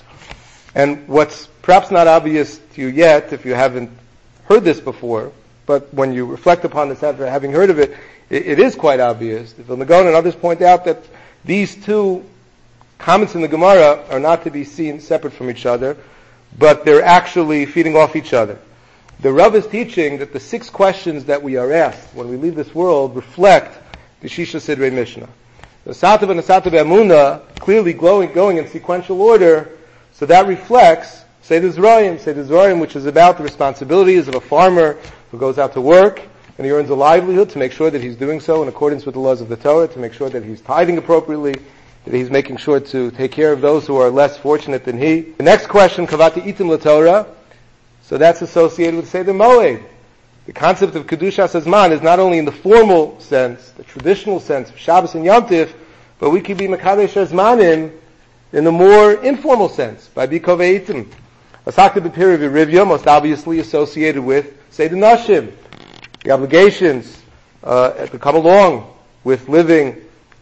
And what's perhaps not obvious to you yet, if you haven't heard this before, but when you reflect upon this after having heard of it, it is quite obvious. The Vilna Gaon and others point out that these 2 comments in the Gemara are not to be seen separate from each other, but they're actually feeding off each other. The Rav is teaching that the 6 questions that we are asked when we leave this world reflect the Shisha Sidrei Mishnah. The Nasata v'nasata be'amuna, clearly going in sequential order, so that reflects Seder Zra'im, which is about the responsibilities of a farmer who goes out to work and he earns a livelihood, to make sure that he's doing so in accordance with the laws of the Torah, to make sure that he's tithing appropriately, that he's making sure to take care of those who are less fortunate than he. The next question, Kavati itim l'Torah, so that's associated with Seder Moed. The concept of Kedushas Hazman is not only in the formal sense, the traditional sense of Shabbos and Yom Tif, but we can be Mekadesh Hazmanim in the more informal sense, by Bikove Itim. Asakta B'Piri V'Rivya, most obviously associated with Seder Nashim, the obligations that come along with living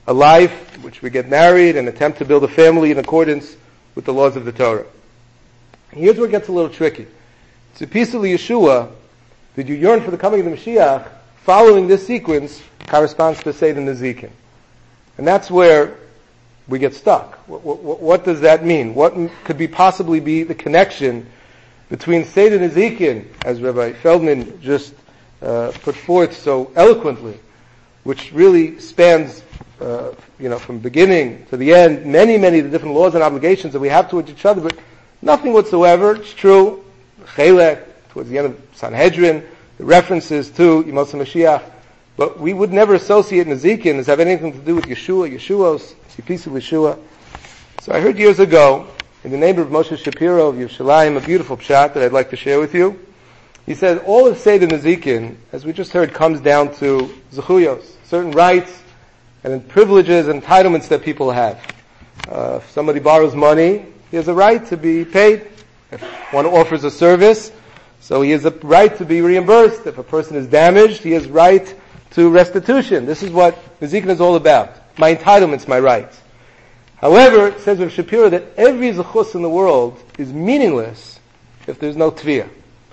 a life in which we get married and attempt to build a family in accordance with the laws of the Torah. Here's where it gets a little tricky. Tzipisa Yeshua, did you yearn for the coming of the Mashiach? Following this sequence corresponds to Seder Nezikin. And that's where we get stuck. What does that mean? What could possibly be the connection between Seder Nezikin, as Rabbi Feldman just put forth so eloquently, which really spans, from beginning to the end, many of the different laws and obligations that we have towards each other, but nothing whatsoever. It's true. Chelek, towards the end of Sanhedrin, the references to Yemos HaMashiach, but we would never associate Nezikin as have anything to do with Yeshua, Yeshuos, Tzipisa Yeshua. So I heard years ago, in the name of Moshe Shapiro of Yerushalayim, a beautiful pshat that I'd like to share with you. He said, all of Seder Nezikin, as we just heard, comes down to Zechuyos, certain rights and privileges and entitlements that people have. If somebody borrows money, he has a right to be paid. If one offers a service, so he has a right to be reimbursed. If a person is damaged, he has right to restitution. This is what Nezikin is all about. My entitlements, my rights. However, it says with Shapiro that every zechus in the world is meaningless if there's no tviyah.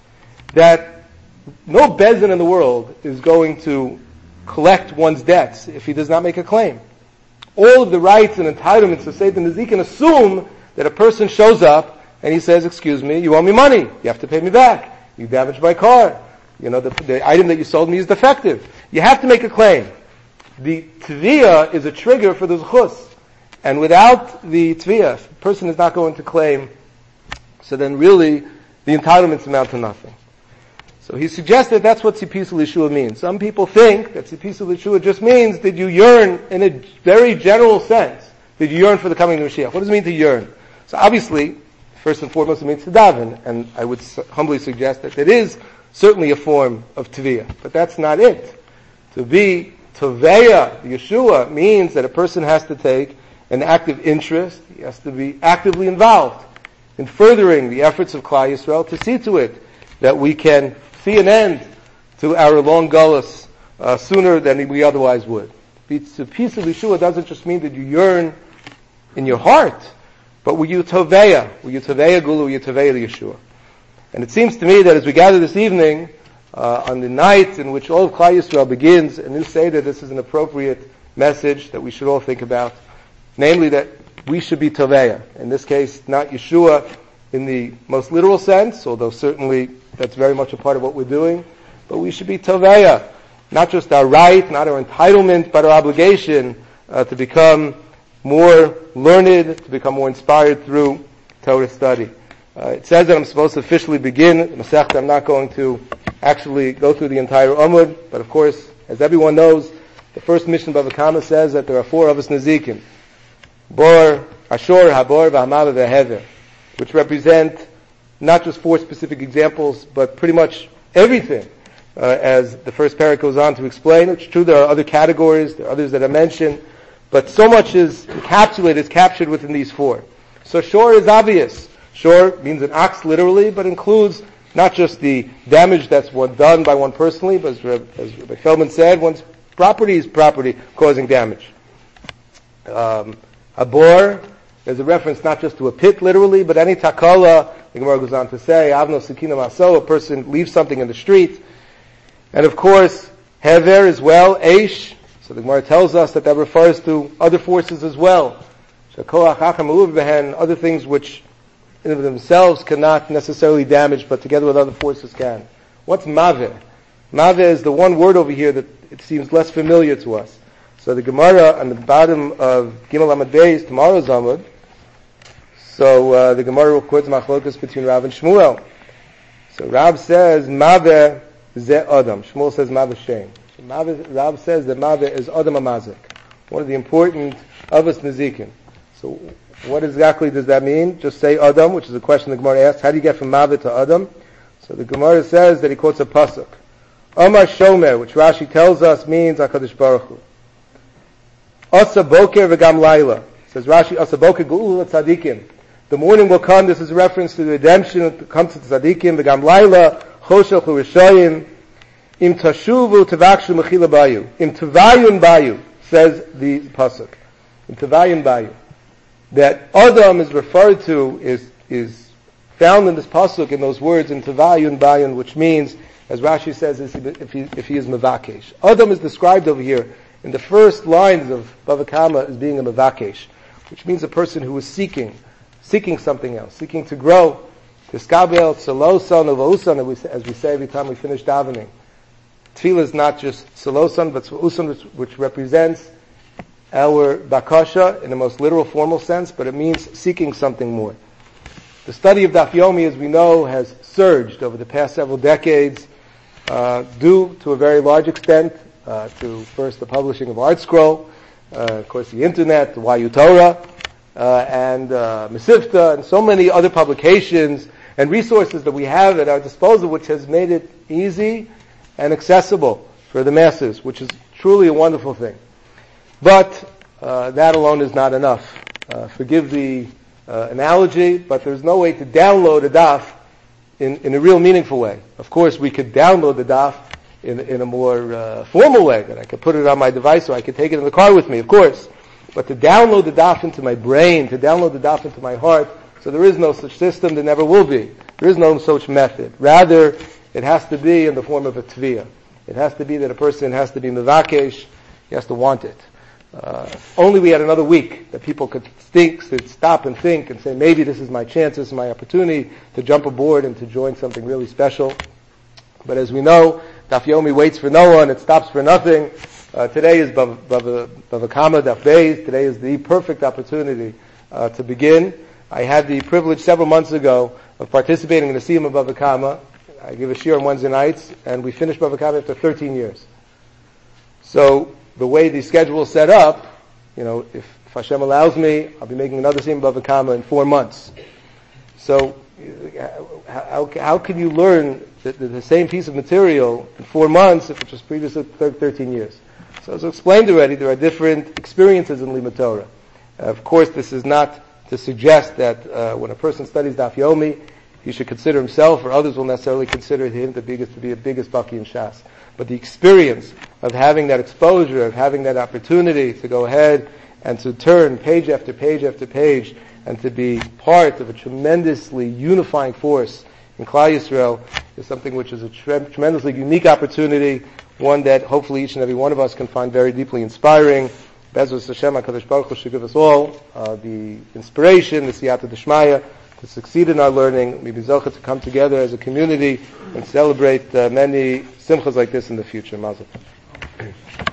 That no bezin in the world is going to collect one's debts if he does not make a claim. All of the rights and entitlements of Seder Nezikin assume that a person shows up and he says, excuse me, you owe me money. You have to pay me back. You damaged my car. The item that you sold me is defective. You have to make a claim. The tviyah is a trigger for the zechus. And without the tviyah, if a person is not going to claim, so then really the entitlements amount to nothing. So he suggested that's what Tzipisa Yeshua means. Some people think that Tzipisa Yeshua just means, did you yearn in a very general sense? Did you yearn for the coming of Mashiach? What does it mean to yearn? So obviously, first and foremost, it means to daven, and I would humbly suggest that it is certainly a form of tviyah, but that's not it. To be toveya, Yeshua, means that a person has to take an active interest, he has to be actively involved in furthering the efforts of Klal Yisrael to see to it that we can see an end to our long gullus sooner than we otherwise would. Tzipisa Yeshua doesn't just mean that you yearn in your heart, but were you toveya gulu, were you toveya Yeshua. And it seems to me that as we gather this evening, on the night in which all of Klal Yisrael begins a new Seder, this is an appropriate message that we should all think about. Namely that we should be toveya. In this case, not Yeshua in the most literal sense, although certainly that's very much a part of what we're doing, but we should be toveya. Not just our right, not our entitlement, but our obligation to become more learned, to become more inspired through Torah study. It says that I'm supposed to officially begin the Masechta. I'm not going to actually go through the entire Amud, but of course, as everyone knows, the first Mishnah Bava Kama says that there are 4 Avos Nezikin. Bor, Ashur, Habor, V'Hamava, V'Hever, which represent not just 4 specific examples, but pretty much everything, as the first parak goes on to explain. It's true there are other categories, there are others that are mentioned, but so much is encapsulated, is captured within these 4. So Shor is obvious. Shor means an ox literally, but includes not just the damage that's done by one personally, but as Rabbi Feldman said, one's property is property causing damage. Habor, there's a reference not just to a pit literally, but any takala, the Gemara goes on to say, Avno Sekina Maso, a person leaves something in the street. And of course, Hever as well, Eish, so the Gemara tells us that refers to other forces as well. Shakoach Acham Uv Behen, other things which in of themselves cannot necessarily damage, but together with other forces can. What's Maveh? Maveh is the one word over here that it seems less familiar to us. So the Gemara on the bottom of Gimel Amud Beis, tomorrow's Amud, so the Gemara records machlokas between Rav and Shmuel. So Rav says, Maveh ze Adam. Shmuel says, Maveh Shem. So Rav says that Maveh is Adam HaMazik, one of the important Avos Nezikin. So what exactly does that mean? Just say Adam, which is a question the Gemara asks. How do you get from Maveh to Adam? So the Gemara says that he quotes a pasuk. Amar Shomer, which Rashi tells us means HaKadosh Baruch Hu. Asa Boker v'gam Laila. Says Rashi, Asa Boker Geula Tzadikim. The morning will come. This is a reference to the redemption. It comes to Tzadikim. V'gam Laila, Choshech u'Rishayim. Im tashuvu tavakshu mechila bayu. Im tavayun bayu. says the pasuk in Tevayin Bayu that Adam is referred to is found in this pasuk in those words in Tevayin Bayu, which means, as Rashi says, if he is mevakesh. Adam is described over here in the first lines of Bava Kama as being a mevakesh, which means a person who is seeking something else, seeking to grow. Tiskabel, Tzelosan, Uvausan, as we say every time we finish davening. Tefillah is not just Tzelosan, but Uvausan, which represents our bakasha in the most literal, formal sense, but it means seeking something more. The study of Daf Yomi, as we know, has surged over the past several decades, due to a very large extent to first the publishing of ArtScroll, of course the Internet, the YU Torah, and Mesivta, and so many other publications and resources that we have at our disposal, which has made it easy and accessible for the masses, which is truly a wonderful thing. But that alone is not enough. Forgive the analogy, but there's no way to download a daf in a real meaningful way. Of course, we could download the daf in a more formal way, that I could put it on my device or I could take it in the car with me, of course. But to download the daf into my brain, to download the daf into my heart, so there is no such system, there never will be. There is no such method. Rather, it has to be in the form of a tviyah. It has to be that a person has to be mevakesh, he has to want it. Only we had another week that people could stop and think and say, maybe this is my chance, this is my opportunity to jump aboard and to join something really special. But as we know, Daf Yomi waits for no one, it stops for nothing. Today is Bava Kama Daf Beis. Today is the perfect opportunity to begin. I had the privilege several months ago of participating in the Siyum of Bava Kama. I give a shiur on Wednesday nights, and we finished Bava Kama after 13 years. So the way the schedule is set up, if Hashem allows me, I'll be making another Siyum of Bava Kama in 4 months. So how can you learn the same piece of material in 4 months if it was previously 13 years? So as explained already, there are different experiences in Limud Torah. Of course, this is not to suggest that when a person studies Daf Yomi, he should consider himself, or others will necessarily consider him to be a biggest Baki in Shas. But the experience of having that exposure, of having that opportunity to go ahead and to turn page after page after page, and to be part of a tremendously unifying force in Klal Yisrael is something which is a tremendously unique opportunity, one that hopefully each and every one of us can find very deeply inspiring. Be'ezus Hashem, HaKadosh Baruch Hu should give us all the inspiration, the siyata d'shmaya, to succeed in our learning. We be zocheh to come together as a community and celebrate many simchas like this in the future. Mazel tov.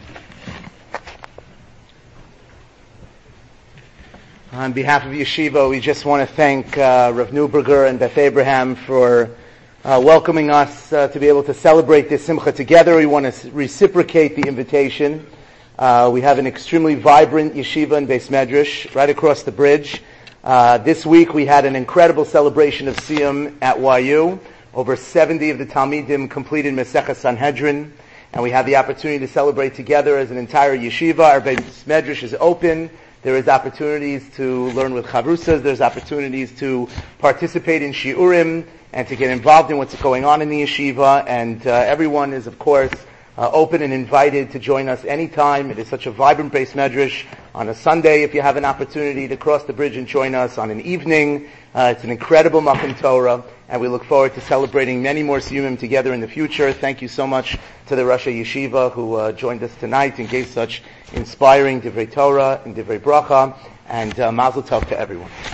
On behalf of Yeshiva, we just want to thank Rav Neuberger and Beth Abraham for welcoming us to be able to celebrate this simcha together. We want to reciprocate the invitation. We have an extremely vibrant yeshiva in Beis Medrash right across the bridge. This week we had an incredible celebration of Siyum at YU. Over 70 of the Talmidim completed Masechah Sanhedrin, and we had the opportunity to celebrate together as an entire yeshiva. Our Beis Medrash is open. There is opportunities to learn with chavrusas. There's opportunities to participate in shiurim and to get involved in what's going on in the yeshiva. And everyone is, of course, open and invited to join us anytime. It is such a vibrant Beis Medrash. On a Sunday, if you have an opportunity to cross the bridge and join us on an evening, it's an incredible Makom Torah, and we look forward to celebrating many more Siyumim together in the future. Thank you so much to the Rosh Yeshiva who joined us tonight and gave such inspiring Divrei Torah and Divrei Bracha, and Mazel Tov to everyone.